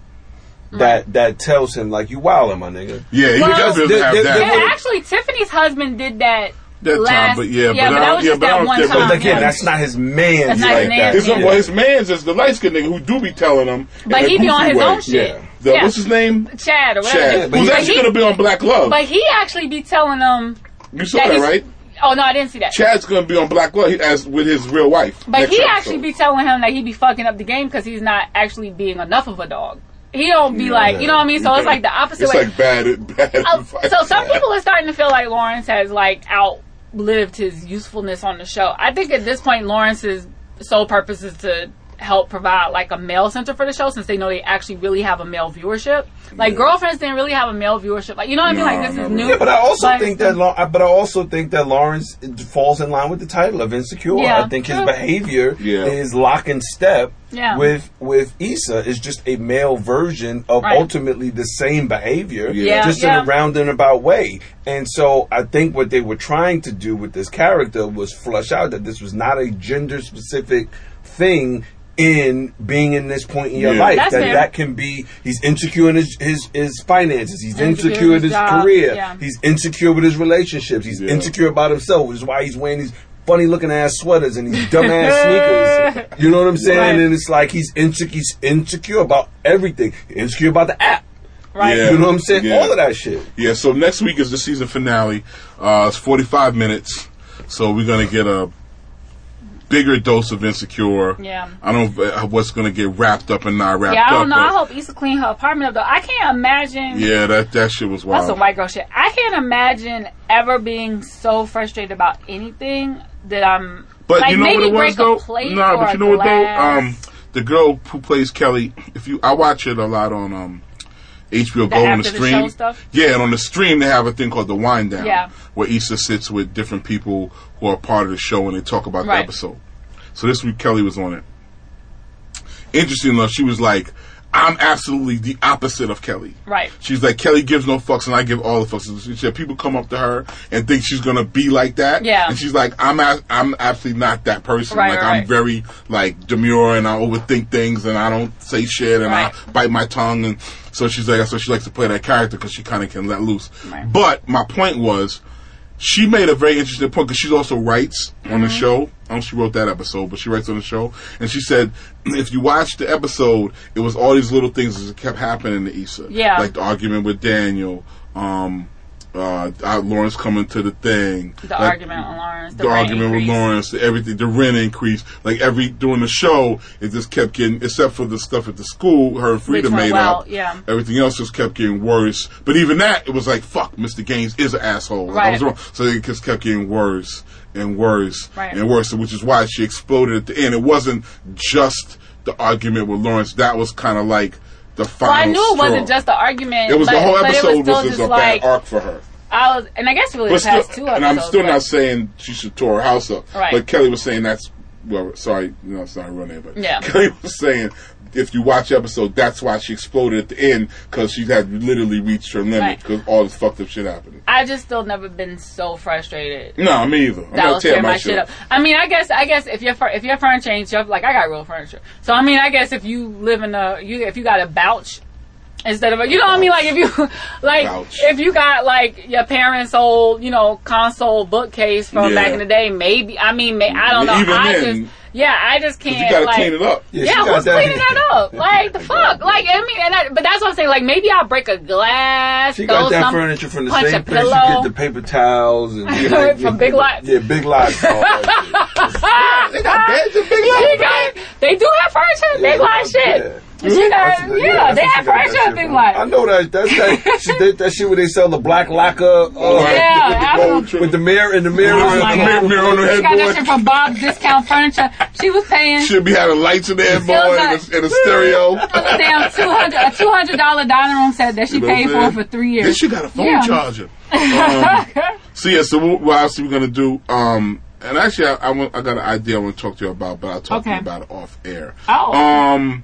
That that tells him like you wildin', my nigga. Yeah, he Well, definitely there- doesn't have there- that. there- Yeah, actually, Tiffany's husband did that. That time, last, but yeah, yeah, but but I that don't- was yeah, just but I that don't one think- time. But again, yeah. that's not his man. That's not like his man, that. It's yeah. some, well, his man's is the light skinned nigga who do be telling him. in But a he be on goofy his way. own shit. Yeah. The, Yeah. What's his name? Chad or whatever. Chad. but Who's he- actually he- going to be on Black Love. But he actually be telling them. You saw that that, he's- right? Oh no, I didn't see that. Chad's going to be on Black Love he- as with his real wife. But next he episode. actually be telling him that he be fucking up the game because he's not actually being enough of a dog. He don't be Yeah. like, you know what I mean? So it's like the opposite It's way. like bad, bad Oh, advice. so some people are starting to feel like Lawrence has like outlived his usefulness on the show. I think at this point, Lawrence's sole purpose is to help provide like a male center for the show, since they know they actually really have a male viewership. Like Girlfriends didn't really have a male viewership. Like, you know what I mean? No, Like, this no, is no. new. Yeah, but I also But- think that. Law- But I also think that Lawrence falls in line with the title of Insecure. Yeah, I think his true. behavior Yeah. is lock and step Yeah. with with Issa. Is just a male version of Right. ultimately the same behavior, Yeah, just yeah. in a roundabout way. And so I think what they were trying to do with this character was flush out that this was not a gender specific thing. In being in this point in your Yeah. life, That's that fair. that can be, he's insecure in his his, his finances, he's Insecure insecure in in his his job, career, yeah. he's insecure with his relationships, he's Yeah. insecure about himself, which is why he's wearing these funny looking ass sweaters and these dumb ass sneakers. You know what I'm saying? Right. And it's like he's insecure, he's insecure about everything, insecure about the app. Right. Yeah. You know what I'm saying? Yeah. All of that shit. Yeah, so next week is the season finale. Uh, it's forty-five minutes. So we're going to get a bigger dose of Insecure. Yeah. I don't know uh, what's going to get wrapped up and not wrapped Yeah, I up. don't know. I but- hope Issa clean her apartment up though. I can't imagine. Yeah, that, that shit was wild. That's some white girl shit. I can't imagine ever being so frustrated about anything that I'm. But like, you know maybe what it was break though? a plate Nah, or but a you know what though? glass. Um, the girl who plays Kelly. If you, I watch it a lot on um, H B O The Go on the after the stream. show stuff? Yeah, and on the stream they have a thing called the Wind Down, Yeah. where Issa sits with different people who are part of the show and they talk about Right. the episode. So this week Kelly was on it. Interesting enough, she was like, I'm absolutely the opposite of Kelly. Right. She's like, Kelly gives no fucks and I give all the fucks. She said people come up to her and think she's going to be like that. Yeah. And she's like, I'm a- I'm absolutely not that person. Right, like, right. I'm very, like, demure and I overthink things and I don't say shit and Right. I bite my tongue. And so she's like, that's why she likes to play that character because she kind of can let loose. Right. But my point was, she made a very interesting point because she also writes on the Mm-hmm. show. I don't know if she wrote that episode, but she writes on the show. And she said, if you watch the episode, it was all these little things that kept happening to Issa. Yeah. Like the argument with Daniel, um, uh, uh, Lawrence coming to the thing. The like, argument with Lawrence. The, The rent argument increase. with Lawrence, everything, the rent increase. Like every, during the show, it just kept getting, except for the stuff at the school, her and Frida Which went made well, up. yeah. Everything else just kept getting worse. But even that, it was like, fuck, Mister Gaines is an asshole. I Right. was wrong. So it just kept getting worse and worse Right. and worse, which is why she exploded at the end. It wasn't just the argument with Lawrence. That was kind of like the final Well, I knew it straw. wasn't just the argument. It was but, the whole but episode it was, still was just just a like, bad arc for her. I was, and I guess really the But past two still, episodes. and I'm still but- not saying she should tore her house up. Right. But Kelly was saying that's, well, sorry, no, it's not her real name, but Yeah. Kelly was saying if you watch the episode, that's why she exploded at the end because she had literally reached her limit Right. because all this fucked up shit happened. I just still never been so frustrated. No, me either. I'm That not was tearing tear my my shit up. I mean, I guess, I guess if your fur- if your furniture ain't your, like I got real furniture, so I mean, I guess if you live in a, you if you got a couch instead of a, you know what I mean, like if you, like Couch. if you got like your parents' old, you know, console bookcase from Yeah. back in the day, maybe. I mean, may, I don't know. Even I then, just, yeah, I just can't. you gotta like, clean it up. Yeah, she Yeah, got who's that- cleaning that up? Like the fuck? Like I mean, and I, but that's what I'm saying. Like maybe I'll break a glass. She throw got that some, furniture from the punch same a place you pillow. get the paper towels and From Big Lots? Yeah, Big Lots. All that They got beds in Big She Lots. got, they do have furniture at Big Lots shit. Yeah. And she got, That's- yeah, that's they where have she got that furniture at shit Big from. Lots. I know that. That's that. She did that shit where they sell the black lacquer. Uh, Yeah, with the I gold don't- trim. with the mirror and the mirror. Oh and my the God. mirror on the She got that headboard. shit from Bob's Discount Furniture. She was paying Should be having lights in there, boy, Still and got- a, and a stereo. a damn two hundred a two hundred dollar dining room set that she You know paid what I'm for saying? for three Then years. she got a phone Yeah. charger. Um, so yeah, so what, what else are we gonna do? Um, and actually, I, I, want, I got an idea I want to talk to you about, but I'll talk to Okay. you about it off air. Oh. Um,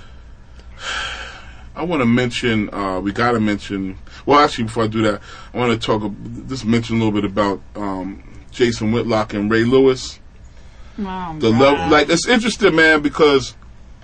I want to mention. Uh, we got to mention. Well, actually, before I do that, I want to talk. Just mention a little bit about um, Jason Whitlock and Ray Lewis. Oh, The God. level, like, it's interesting, man, because.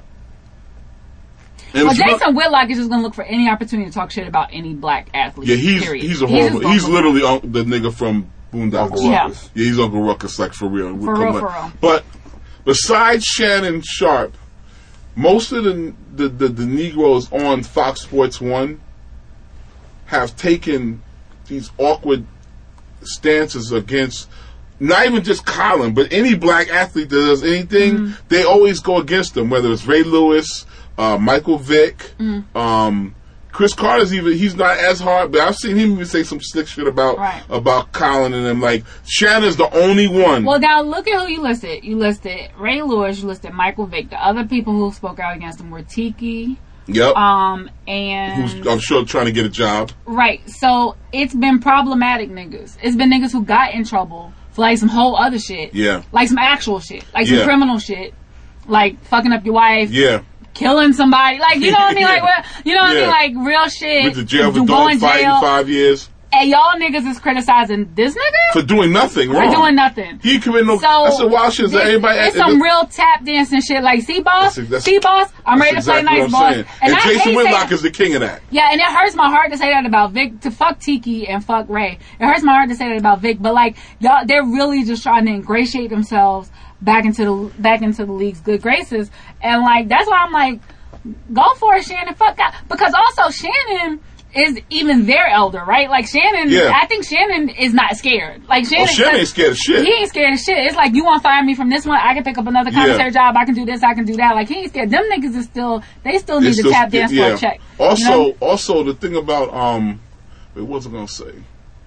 it Well, was real- Jason Whitlock is just gonna look for any opportunity to talk shit about any black athlete. Yeah, he's period. he's a just horrible. gonna He's, go- literally un- the nigga from Boondocks. Uncle Yeah. Ruckus. Yeah, he's Uncle Ruckus, like for real. For real, for real. But besides Shannon Sharp, most of the the, the the Negroes on Fox Sports One have taken these awkward stances against. Not even just Colin, but any black athlete that does anything, Mm-hmm. they always go against them. Whether it's Ray Lewis, uh, Michael Vick, Mm-hmm. um, Chris Carter's even he's not as hard, but I've seen him even say some slick shit about Right. about Colin and them. Like Shannon's the only one. Well, now look at who you listed. You listed Ray Lewis. You listed Michael Vick. The other people who spoke out against him were Tiki, yep, um, and who's I'm sure trying to get a job. right. So it's been problematic niggas. It's been niggas who got in trouble for like some whole other shit. Yeah, Like some actual shit. Like Yeah. some criminal shit. Like fucking up your wife. yeah. Killing somebody. Like, you know what I mean? Yeah. Like, well, you know what Yeah. I mean? Like real shit. Went to jail for You dog going fighting jail. five years And y'all niggas is criticizing this nigga for doing nothing for wrong. doing nothing. He committed no. So I said, "Wow, shit, is there this- anybody?" It's some real tap dancing shit like C-Boss. That's- that's- C-Boss, I'm ready to That's exactly play nice what boss. I'm saying. And, I Jason hate Whitlock saying- is the king of that. Yeah, and it hurts my heart to say that about Vic. To fuck Tiki and fuck Ray. It hurts my heart to say that about Vic. But like, y'all, they're really just trying to ingratiate themselves back into the back into the league's good graces. And like, that's why I'm like, go for it, Shannon. Fuck that. Because also Shannon is even their elder, right? Like Shannon, Yeah. I think Shannon is not scared. Like Shannon, Oh, Shannon ain't scared of shit. He ain't scared of shit. It's like, you want to fire me from this one? I can pick up another commissary job. I can do this. I can do that. Like, he ain't scared. Them niggas is still, they still need It's to just- tap dance yeah. for a check. Also, You know? also the thing about um, wait, what was I gonna say?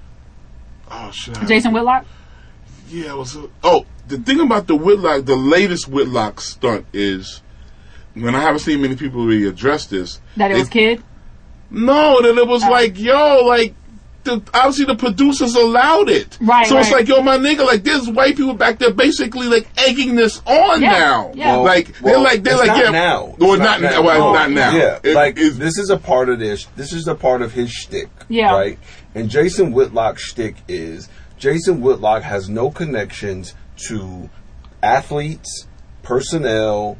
Oh shit. I- Jason Whitlock? Yeah, it was. A, oh, the thing about the Whitlock, the latest Whitlock stunt is when I haven't seen many people really address this. That it was kid? No, that it was Oh. like, yo, like, the, obviously the producers allowed it. Right, So it's right. like, yo, my nigga, like, there's white people back there basically, like, egging this on Yeah, now. yeah. Well, like, they're Well, like, they're it's like, not yeah. now. Well, It's not, not now. now. Well, Oh. not now. Yeah, It- like it's- this is a part of this. This is a part of his shtick. Yeah. Right. And Jason Whitlock's shtick is Jason Whitlock has no connections to athletes, personnel,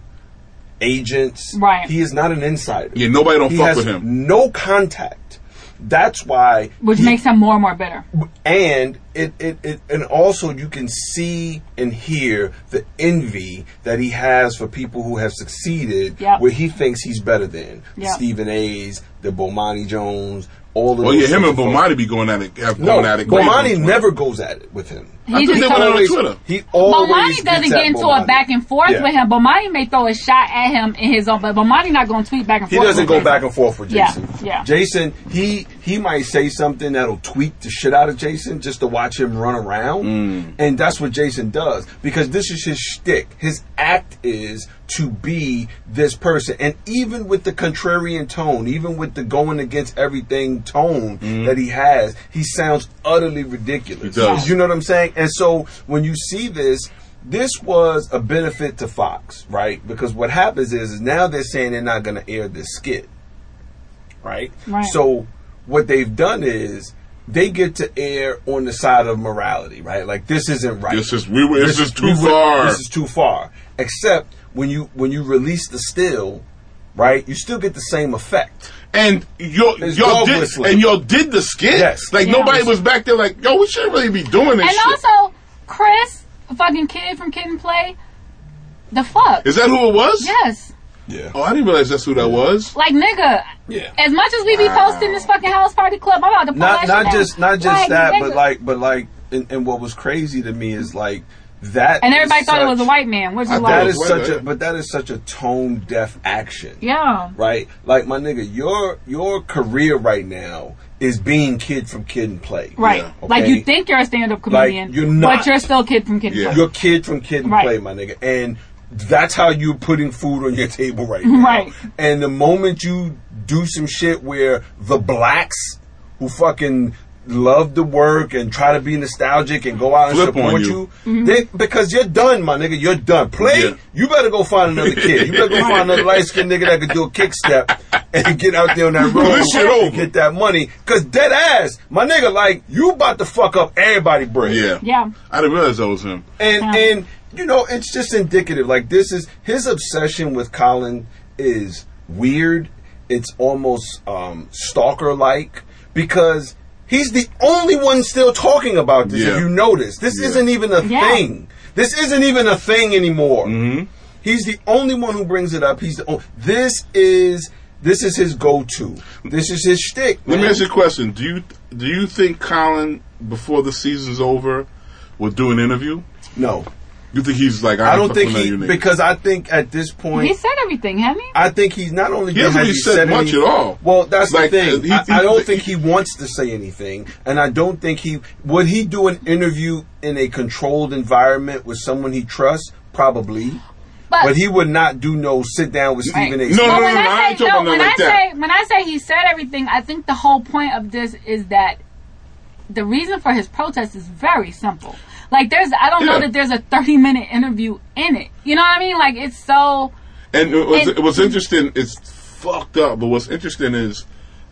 agents. Right. He is not an insider. yeah, nobody don't He fuck has with him. no contact. That's why, Which he- makes him more and more bitter. and it, it, it and also you can see and hear the envy that he has for people who have succeeded, Yep. where he thinks he's better than Yep. Stephen A's, the Bomani Jones, all of Oh, yeah, those him and sorts of Bomani be going at it, have folks. No, going at it. Bomani never goes at it with him. He I think just they told went on always, Twitter. he always Bomani gets doesn't at get into Bomani. a back and forth Yeah. with him. Bomani may throw a shot at him in his own, but Bomani not going to tweet back and He forth. doesn't with go Jason. back and forth with Yeah, Jason. yeah. Jason, he he might say something that'll tweak the shit out of Jason just to watch him run around, Mm. and that's what Jason does because this is his shtick. His act is to be this person, and even with the contrarian tone, even with the going against everything tone that he has, he sounds utterly ridiculous. He does. You know what I'm saying? And so when you see this. This was a benefit to Fox, right? Because what happens is, is now they're saying they're not going to air this skit, right? Right. So what they've done is they get to air on the side of morality, right? Like this isn't right. This is we were. This, is too we went- far. This is too far. Except when you when you release the still, right? You still get the same effect. and y'all, It's y'all dog did, whistling. and y'all did the skit. Yes. Like Yeah. nobody was back there. Like, yo, we shouldn't really be doing this And shit. also, Chris, a fucking kid from Kid and Play, the fuck? Is that who it was? Yes. Yeah. Oh, I didn't realize that's who that was. Like, nigga, Yeah. as much as we be posting this fucking House Party Club, I'm about to pull Not that not shit just down. not just Like, that, nigga. but like but like and, and what was crazy to me is like that. And everybody is thought it was such- a white man, which is I like, That Wait, is wait, such a wait. but that is such a tone deaf action. yeah. Right? Like my nigga, your your career right now is being Kid from Kid and Play. Right. Yeah, Like, okay. you think you're a stand-up comedian, you're not. but you're still Kid from Kid and Yeah. Play. You're Kid from Kid and Right. Play, my nigga. And that's how you're putting food on your table right now. Right. And the moment you do some shit where the blacks who fucking love the work and try to be nostalgic and go out and Flip on support you. you, Mm-hmm. they, because you're done, my nigga. You're done. Play, Yeah. you better go find another kid. You better go find another light skinned nigga that can do a kick step and get out there on that road This shit and over. get that money. Cause dead ass, my nigga, like, you about to fuck up everybody bread. Yeah. Yeah. I didn't realize that was him. And Yeah. and you know, it's just indicative. Like this is his obsession with Colin is weird. It's almost um, stalker like because he's the only one still talking about this. Yeah. If you notice, this Yeah. isn't even a Yeah. thing. This isn't even a thing anymore. Mm-hmm. He's the only one who brings it up. He's the only, this is this is his go-to. This is his shtick. Let me man. ask you a question. Do you do you think Colin, before the season's over, will do an interview? No, You think he's like, I ain't don't fucking think with he you niggas? because I think at this point He said everything, hadn't he? I think he's not only He hasn't has really he said much any- at all. Well, that's Like, the thing. uh, he- I, he- I don't he- think he wants to say anything, and I don't think he would he do an interview in a controlled environment with someone he trusts. Probably, But, but he would not do no sit down with Right. Stephen A. No, But no, when no, I I say ain't talking no, about when I like that. say when I say he said everything, I think the whole point of this is that the reason for his protest is very simple. Like there's, I don't know Yeah. that there's a thirty minute interview in it. You know what I mean? Like it's so. And it was, And- it was interesting. It's fucked up, but what's interesting is,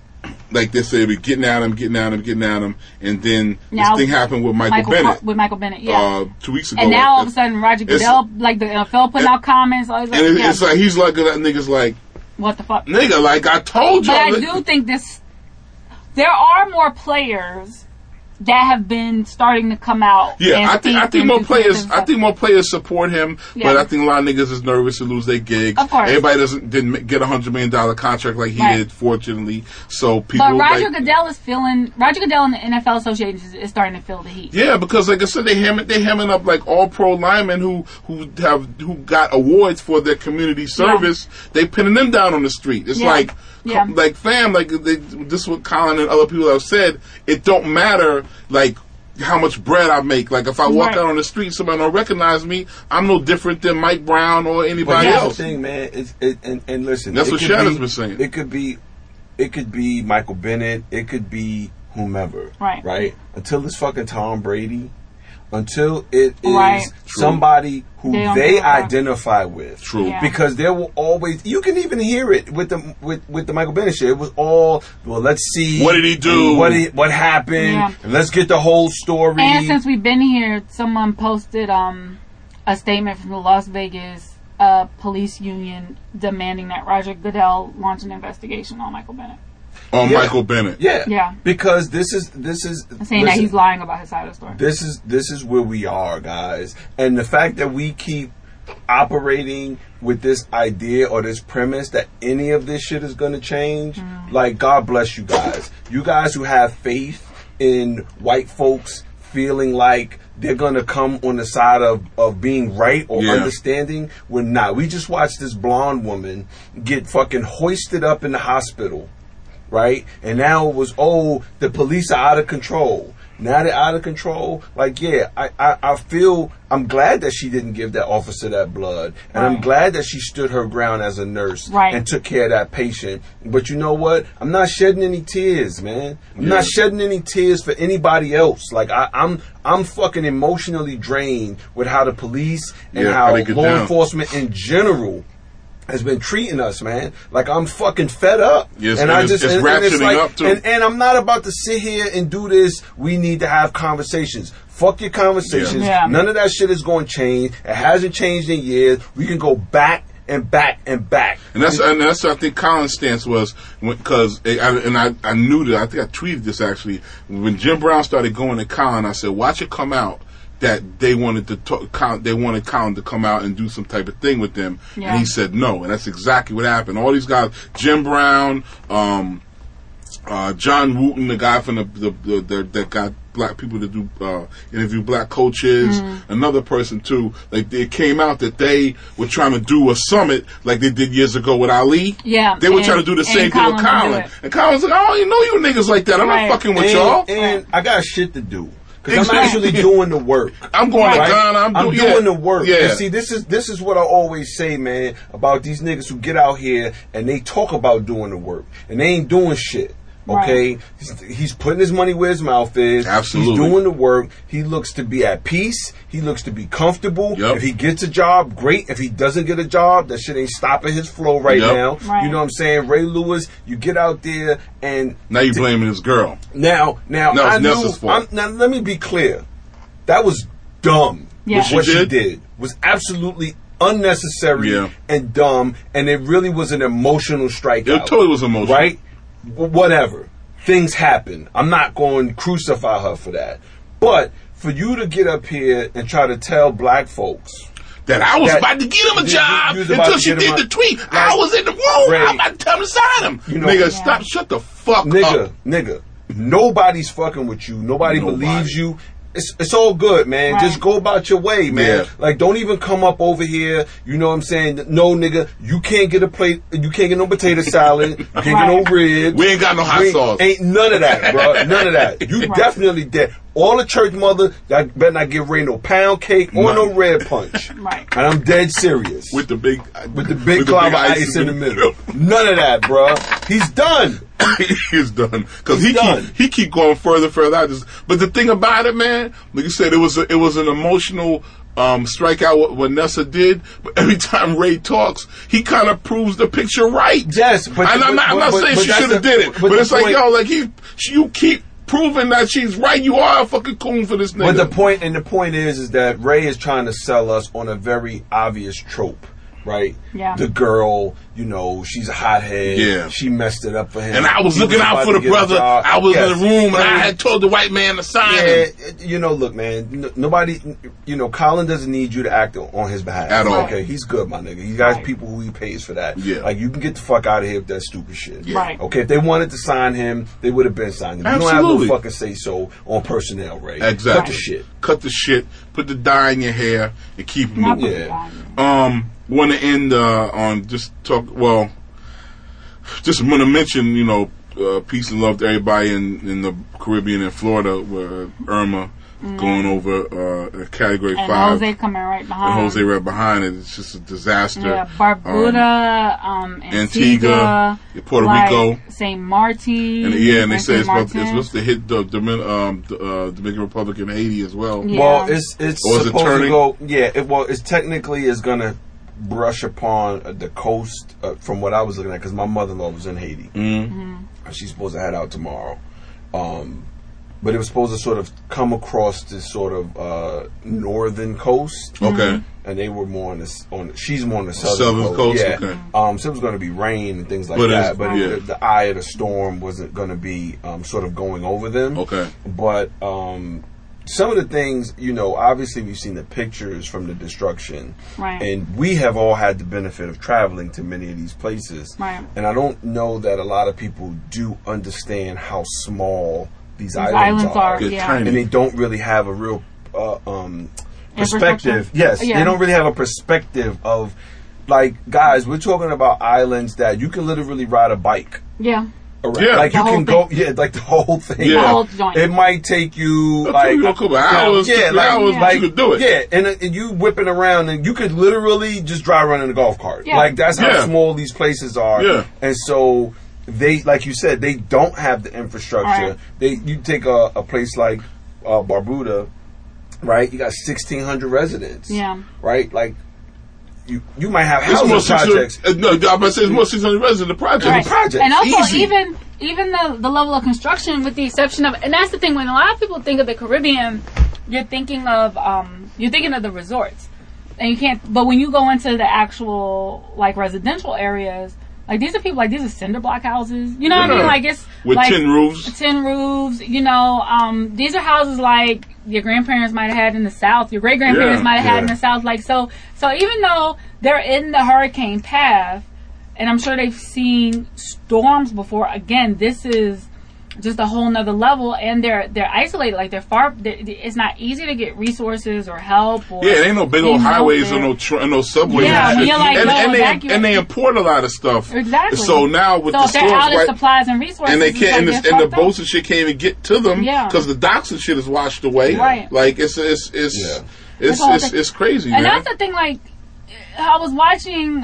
like they say, we getting at him, getting at him, getting at him, and then Now, this thing happened with Michael, Michael Bennett with Michael Bennett, yeah. uh, two weeks ago. and now all of a It's- sudden Roger it's- Goodell, like the N F L, putting and- out comments. All these and it's, yeah. it's like he's like that niggas like What the fuck? nigga, like I told But y'all. I do think this. There are more players that have been starting to come out. Yeah, and I think I speak think and more do players. things and I stuff. think more players support him, but Yeah. I think a lot of niggas is nervous to lose their gigs. Of course. Everybody doesn't didn't ma- get a hundred million dollar contract like he Right. did, fortunately. So people. But Roger like, Goodell is feeling. Roger Goodell and the N F L Association is, is starting to feel the heat. Yeah, because like I said, they hem they hemming up like all pro linemen who who have who got awards for their community service. They pinning them down on the street. It's Yeah. like Yeah. like fam, like they, this is what Colin and other people have said. It don't matter like. how much bread I make. Like if I walk Right. out on the street, somebody don't recognize me, I'm no different than Mike Brown or But anybody here's else. the thing, man. It's, it, and, and listen, That's it what could Shannon's be- been saying. It could be, it could be Michael Bennett. It could be whomever. Right. Right. Until it's fucking Tom Brady. Until it is Right. somebody who They they, don't give a fuck. identify with. True. Yeah. Because there will always, you can even hear it with the with, with the Michael Bennett shit. It was all, well, let's see. What did he do? What he, what happened? Yeah. And let's get the whole story. And since we've been here, someone posted um, a statement from the Las Vegas uh, police union demanding that Roger Goodell launch an investigation on Michael Bennett, On Yeah. Michael Bennett. yeah. Yeah. Because this is, this is. saying that listen, he's lying about his side of the story. This is this is where we are, guys. And the fact that we keep operating with this idea or this premise that any of this shit is going to change, Mm. like, God bless you guys. You guys who have faith in white folks feeling like they're going to come on the side of, of being right or Yeah. understanding, we're not. We just watched this blonde woman get fucking hoisted up in the hospital, right? And now it was, oh, the police are out of control. Now they're out of control. Like, yeah, I, I, I feel, I'm glad that she didn't give that officer that blood. And I'm Right. glad that she stood her ground as a nurse Right. and took care of that patient. But you know what? I'm not shedding any tears, man. I'm Yeah. not shedding any tears for anybody else. Like, I, I'm, I'm fucking emotionally drained with how the police and Yeah, how how they get law down. enforcement in general has been treating us, man. Like, I'm fucking fed up. Yes, and and I it's- just it's and, and it's ratcheting like, up, too. And, and I'm not about to sit here and do this. We need to have conversations. Fuck your conversations. Yeah. None of that shit is going to change. It hasn't changed in years. We can go back and back and back. And that's and that's what I think Colin's stance was, because and I I knew that I think I tweeted this actually when Jim Brown started going to Colin. I said, watch it come out that they wanted to talk, Colin, they wanted Colin to come out and do some type of thing with them, Yeah. and he said no, and that's exactly what happened. All these guys, Jim Brown, um, uh, John Wooten, the guy from the the, the, the that got black people to do uh, interview black coaches, Mm-hmm. another person too. Like it came out that they were trying to do a summit like they did years ago with Ali. Yeah, they were and- trying to do the and same thing Colin with would do Colin, it. and Colin's like, I don't even know you niggas like that. I'm Right. not fucking with and, y'all. and I got shit to do. Because I'm Exactly. actually doing the work. I'm going Right. to Ghana. I'm, I'm do- doing yeah. the work. Yeah. And see, this is this is what I always say, man, about these niggas who get out here and they talk about doing the work and they ain't doing shit. Okay, Right. he's, he's putting his money where his mouth is. Absolutely. He's doing the work. He looks to be at peace. He looks to be comfortable. Yep. If he gets a job, great. If he doesn't get a job, that shit ain't stopping his flow right Yep. now. Right. You know what I'm saying? Ray Lewis, you get out there and Now you blaming this girl. now, now No, it's I knew. Nessa's fault. I'm, now let me be clear. That was dumb. Yeah. What She she did? did was absolutely unnecessary Yeah. and dumb, and it really was an emotional strikeout. It totally was emotional. right? W- whatever. Things happen. I'm not going to crucify her for that. But for you to get up here and try to tell black folks. That I was That- about to get him a you- job you was about until to she get him did a- the tweet. Like, I was in the room. Ray, I'm about to tell him to sign him. You know- nigga, Yeah. stop. Shut the fuck Nigga, up. nigga, nobody's fucking with you. Nobody, Nobody. believes you. It's, it's all good, man. Right. Just go about your way, man. Yeah. Like, don't even come up over here. You know what I'm saying? No, nigga, you can't get a plate. You can't get no potato salad. You can't get no Right. ribs. We ain't got no hot We ain't- sauce. Ain't none of that, bro. None of that. You Right. definitely dead. All the church mother, that better not give Ray no pound cake or no None. red punch. Right. And I'm dead serious. With the big, With the big cloud of ice in the middle. None of that, bro. He's done. He's done because he He's done. keep he keep going further, further out. Just, but the thing about it, man, like you said, it was a, it was an emotional um, strikeout what, what Nessa did. But every time Ray talks, he kind of proves the picture right. Yes, but and I'm not, I'm not but- saying but she that's should have the- did it, but but, the it's like point- yo, like he, you keep proving that she's right. You are a fucking coon for this nigga. But the point and the point is is that Ray is trying to sell us on a very obvious trope, right? Yeah. The girl, you know, she's a hothead. Yeah. She messed it up for him. And I was He looking out about for to the get a brother. job. I was Yes. in the room and I And- had told the white man to sign Yeah, him. you know, look, man. n- Nobody, you know, Colin doesn't need you to act on his behalf At all. Okay, he's good, my nigga. He got Right. people who he pays for that. Yeah. like you can get the fuck out of here with that stupid shit. Yeah. Right. Okay, if they wanted to sign him, they would have been signed him. You don't Absolutely. have no fucking say so on personnel, Ray. Exactly. Cut the shit. Cut the shit. Put the dye in your hair and keep it Not moving. the Yeah. guy. Um, want to end uh, on just talk. Well, just want to mention, you know, uh, peace and love to everybody in, in the Caribbean and Florida, where Irma going over uh, Category and five. Jose coming right behind. And Jose right behind it. It's just a disaster. Yeah, Barbuda, um, um, Antigua, Antigua, Puerto like Rico, Saint Martin. And, yeah, and they say it's, about, Martin. it's supposed to hit the Domin, um, the, uh, Dominican Republic and Haiti as well. Yeah. Well, it's it's Or is it supposed to turning? go. Yeah, it, well, it's technically is going to brush upon uh, the coast uh, from what I was looking at because my mother-in-law was in Haiti. Mm-hmm. And she's supposed to head out tomorrow. Um, but it was supposed to sort of come across this sort of uh, northern coast. Okay. And they were more on the on. She's more on the southern, Southern coast, Yeah. okay. Um, so it was going to be rain and things like But it's- that. But yeah. the, the eye of the storm wasn't going to be um, sort of going over them. Okay. But um, some of the things, you know, obviously we've seen the pictures from the destruction, Right. and we have all had the benefit of traveling to many of these places. Right. And I don't know that a lot of people do understand how small these, These islands, islands are, are, They're yeah. tiny. and they don't really have a real uh, um, Infrastructure? perspective. Yes, Yeah. they don't really have a perspective of, like, guys, we're talking about islands that you can literally ride a bike Yeah. around. Yeah. Like The you whole can go, thing. yeah, like the whole thing. Yeah. The whole joint. It might take you It'll like take you a couple hours, yeah, three like, hours, but like you could do it. Yeah, and, uh, and you whipping around, and you could literally just drive around in a golf cart. Yeah. Like that's how Yeah. small these places are. Yeah. And so they, like you said, they don't have the infrastructure. Right. They, you take a, a place like uh, Barbuda, right? You got sixteen hundred residents. Yeah. Right, like. You, you might have It's housing more six projects. hundred. Uh, no, I'm about to say it's more six hundred residents in the project. Right. project. And also, Easy. even even the the level of construction, with the exception of, and that's the thing, when a lot of people think of the Caribbean, you're thinking of um you're thinking of the resorts, and you can't. But when you go into the actual like residential areas, like these are people like these are cinder block houses. You know what I Yeah. mean? Like it's With like, tin roofs. tin roofs. You know, um, these are houses like your grandparents might have had in the South, your great grandparents Yeah, might have had yeah. in the South. Like so, so even though they're in the hurricane path, and I'm sure they've seen storms before. Again, this is just a whole nother level, and they're they're isolated. Like they're far. They're, it's not easy to get resources or help. Or Yeah, it ain't no big they old know highways or they're- no tr- no subways. Yeah, and, when shit. you're like, and, yo, and, they, evacuate. and they import a lot of stuff. Exactly. So now with So the if they're storms, out of right, supplies and resources, and they it's can't, like and, they're the, and the fucked up. boats and shit can't even get to them Yeah. because the docks and shit is washed away. Right. Like it's it's it's Yeah. it's, The whole it's, thing. it's crazy, And man. that's the thing. Like, I was watching,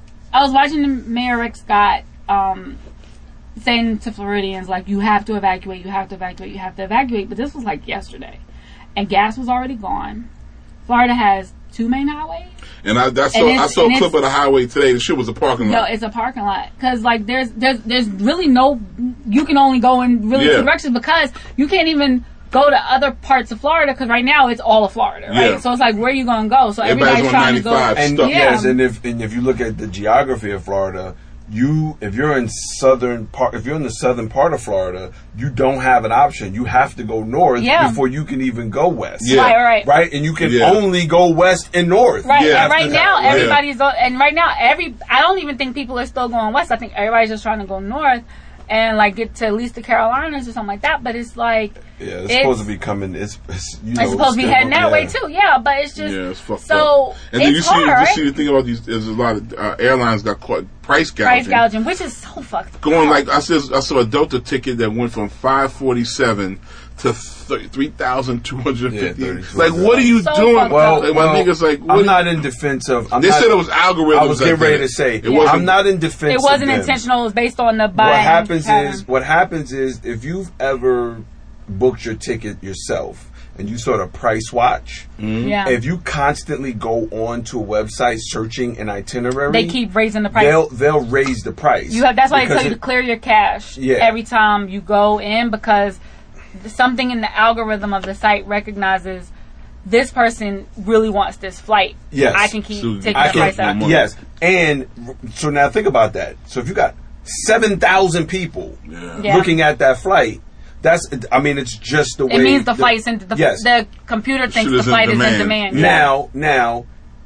I was watching Mayor Rick Scott um, saying to Floridians, like, you have to evacuate, you have to evacuate, you have to evacuate. But this was like yesterday, and gas was already gone. Florida has two main highways. And I, that's And saw, I it's- saw and a clip it's- of the highway today. The shit was a parking No, lot. it's a parking lot because like there's there's there's really no. You can only go in really Yeah. two directions because you can't even go to other parts of Florida because right now it's all of Florida, right? Yeah. So it's like where you gonna go? So Everybody's everybody's on trying to go. ninety-five. And stuff. Yeah. yes, and if and if you look at the geography of Florida, you if you're in southern part, if you're in the southern part of Florida, you don't have an option. You have to go north Yeah. before you can even go west. Yeah. Right, right, Right, and you can Yeah. only go west and north. Right, Yeah. and right now Yeah. everybody's go, and right now every I don't even think people are still going west. I think everybody's just trying to go north and like get to at least the Carolinas or something like that. But it's like Yeah, it's, It's- supposed to be coming. It's, it's you know, it's supposed to be still- heading that yeah. way too. Yeah, but it's just Yeah, it's fucked so up. And then it's you see, hard, you right? see the thing about these. There's a lot of uh, airlines got caught price gouging. Price gouging, which is so fucked up. Going like I said, I saw a Delta ticket that went from five forty seven to three thousand two hundred fifty. Yeah, thirty-two like, what are you So doing? fucked Well, like, well my niggas like, what I'm are- not in defense of. I'm They not, said it was algorithms. I was getting that ready did to it. say. It wasn't. I'm not in defense. It wasn't of them. intentional. It was based on the buying What happens pattern. is, what happens is, if you've ever booked your ticket yourself and you sort of price watch, yeah, if you constantly go on to a website searching an itinerary, they keep raising the price. they'll they'll raise the price. You have, that's why they Because tell you to it- clear your cache Yeah. every time you go in because something in the algorithm of the site recognizes this person really wants this flight. Yes. I can keep So taking I the can, price up. money. yes, and so now think about that. So if you got seven thousand people Yeah. Yeah. looking at that flight, that's I mean it's just the way It means the flight's in the, yes. the computer thinks Shit the is in flight is in demand. demand. Yeah. Now, now,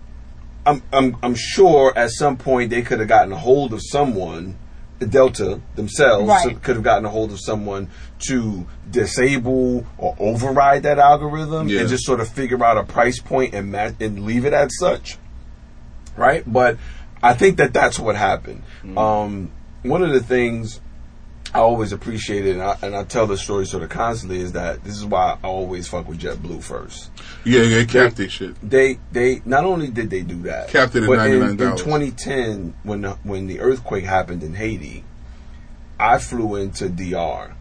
I'm I'm I'm sure at some point they could have gotten a hold of someone, Delta themselves Right. could have gotten a hold of someone to disable or override that algorithm Yeah. and just sort of figure out a price point and match and leave it as such, right? But I think that that's what happened. Mm-hmm. Um, one of the things I always appreciate it, and I, and I tell the story sort of constantly, is that this is why I always fuck with JetBlue first. Yeah, yeah, capped their shit. They they not only did they do that, capped it at but ninety-nine in, dollars. in twenty ten, when the, when the earthquake happened in Haiti, I flew into D R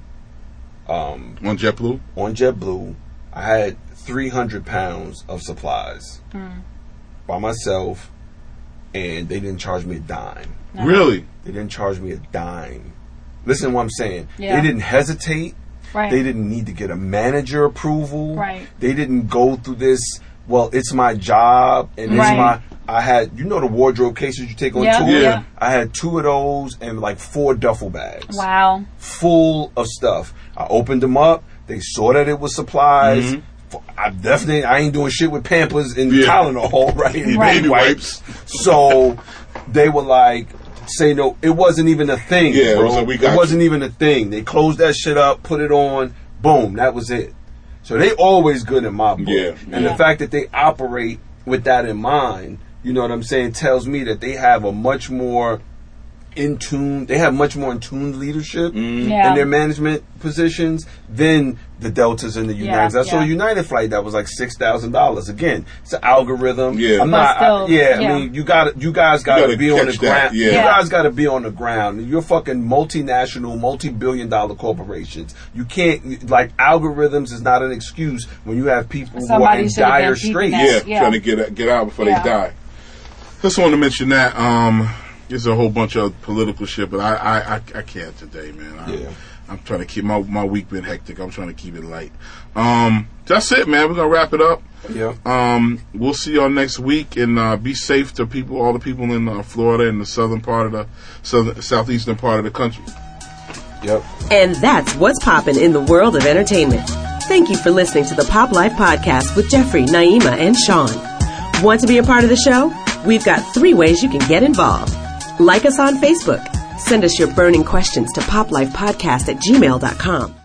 um, on JetBlue. On JetBlue, I had three hundred pounds of supplies mm. by myself, and they didn't charge me a dime. No. Really? They didn't charge me a dime. Listen to what I'm saying. Yeah. They didn't hesitate. Right. They didn't need to get a manager approval. Right. They didn't go through this, well, it's my job and right. it's my, I had, you know the wardrobe cases you take on yeah. tour? Yeah. I had two of those and like four duffel bags. Wow. Full of stuff. I opened them up. They saw that it was supplies. Mm-hmm. I definitely, I ain't doing shit with Pampers and yeah. Tylenol, right? And right. baby wipes. So they were like, say no, it wasn't even a thing, yeah, bro. It, was we got it wasn't you. even a thing. They closed that shit up, put it on, boom, that was it. So they always good in my book. Yeah, and yeah. the fact that they operate with that in mind, you know what I'm saying, tells me that they have a much more in tune, they have much more in tune leadership mm. yeah. in their management positions than the Deltas and the Uniteds. Yeah, I saw yeah. a United flight that was like six thousand dollars. Again, it's an algorithm. Yeah, I'm but not. still, I, yeah, yeah, I mean, you got you guys got to be on the ground. Yeah. You yeah. guys got to be on the ground. You're fucking multinational, multi-billion dollar corporations. You can't, like, algorithms is not an excuse when you have people Somebody who are in dire straits. Yeah, yeah, trying to get get out before yeah. they die. Just want to mention that. Um, there's a whole bunch of political shit, but I I, I, I can't today, man. I, Yeah. I'm trying to keep my my week been hectic. I'm trying to keep it light. Um, that's it, man. We're gonna wrap it up. Yeah. Um, we'll see y'all next week, and uh, be safe to people, all the people in uh, Florida and the southern part of the southern southeastern part of the country. Yep. And that's what's poppin' in the world of entertainment. Thank you for listening to the Pop Life Podcast with Jeffrey, Naima, and Sean. Want to be a part of the show? We've got three ways you can get involved. Like us on Facebook. Send us your burning questions to poplifepodcast at gmail dot com.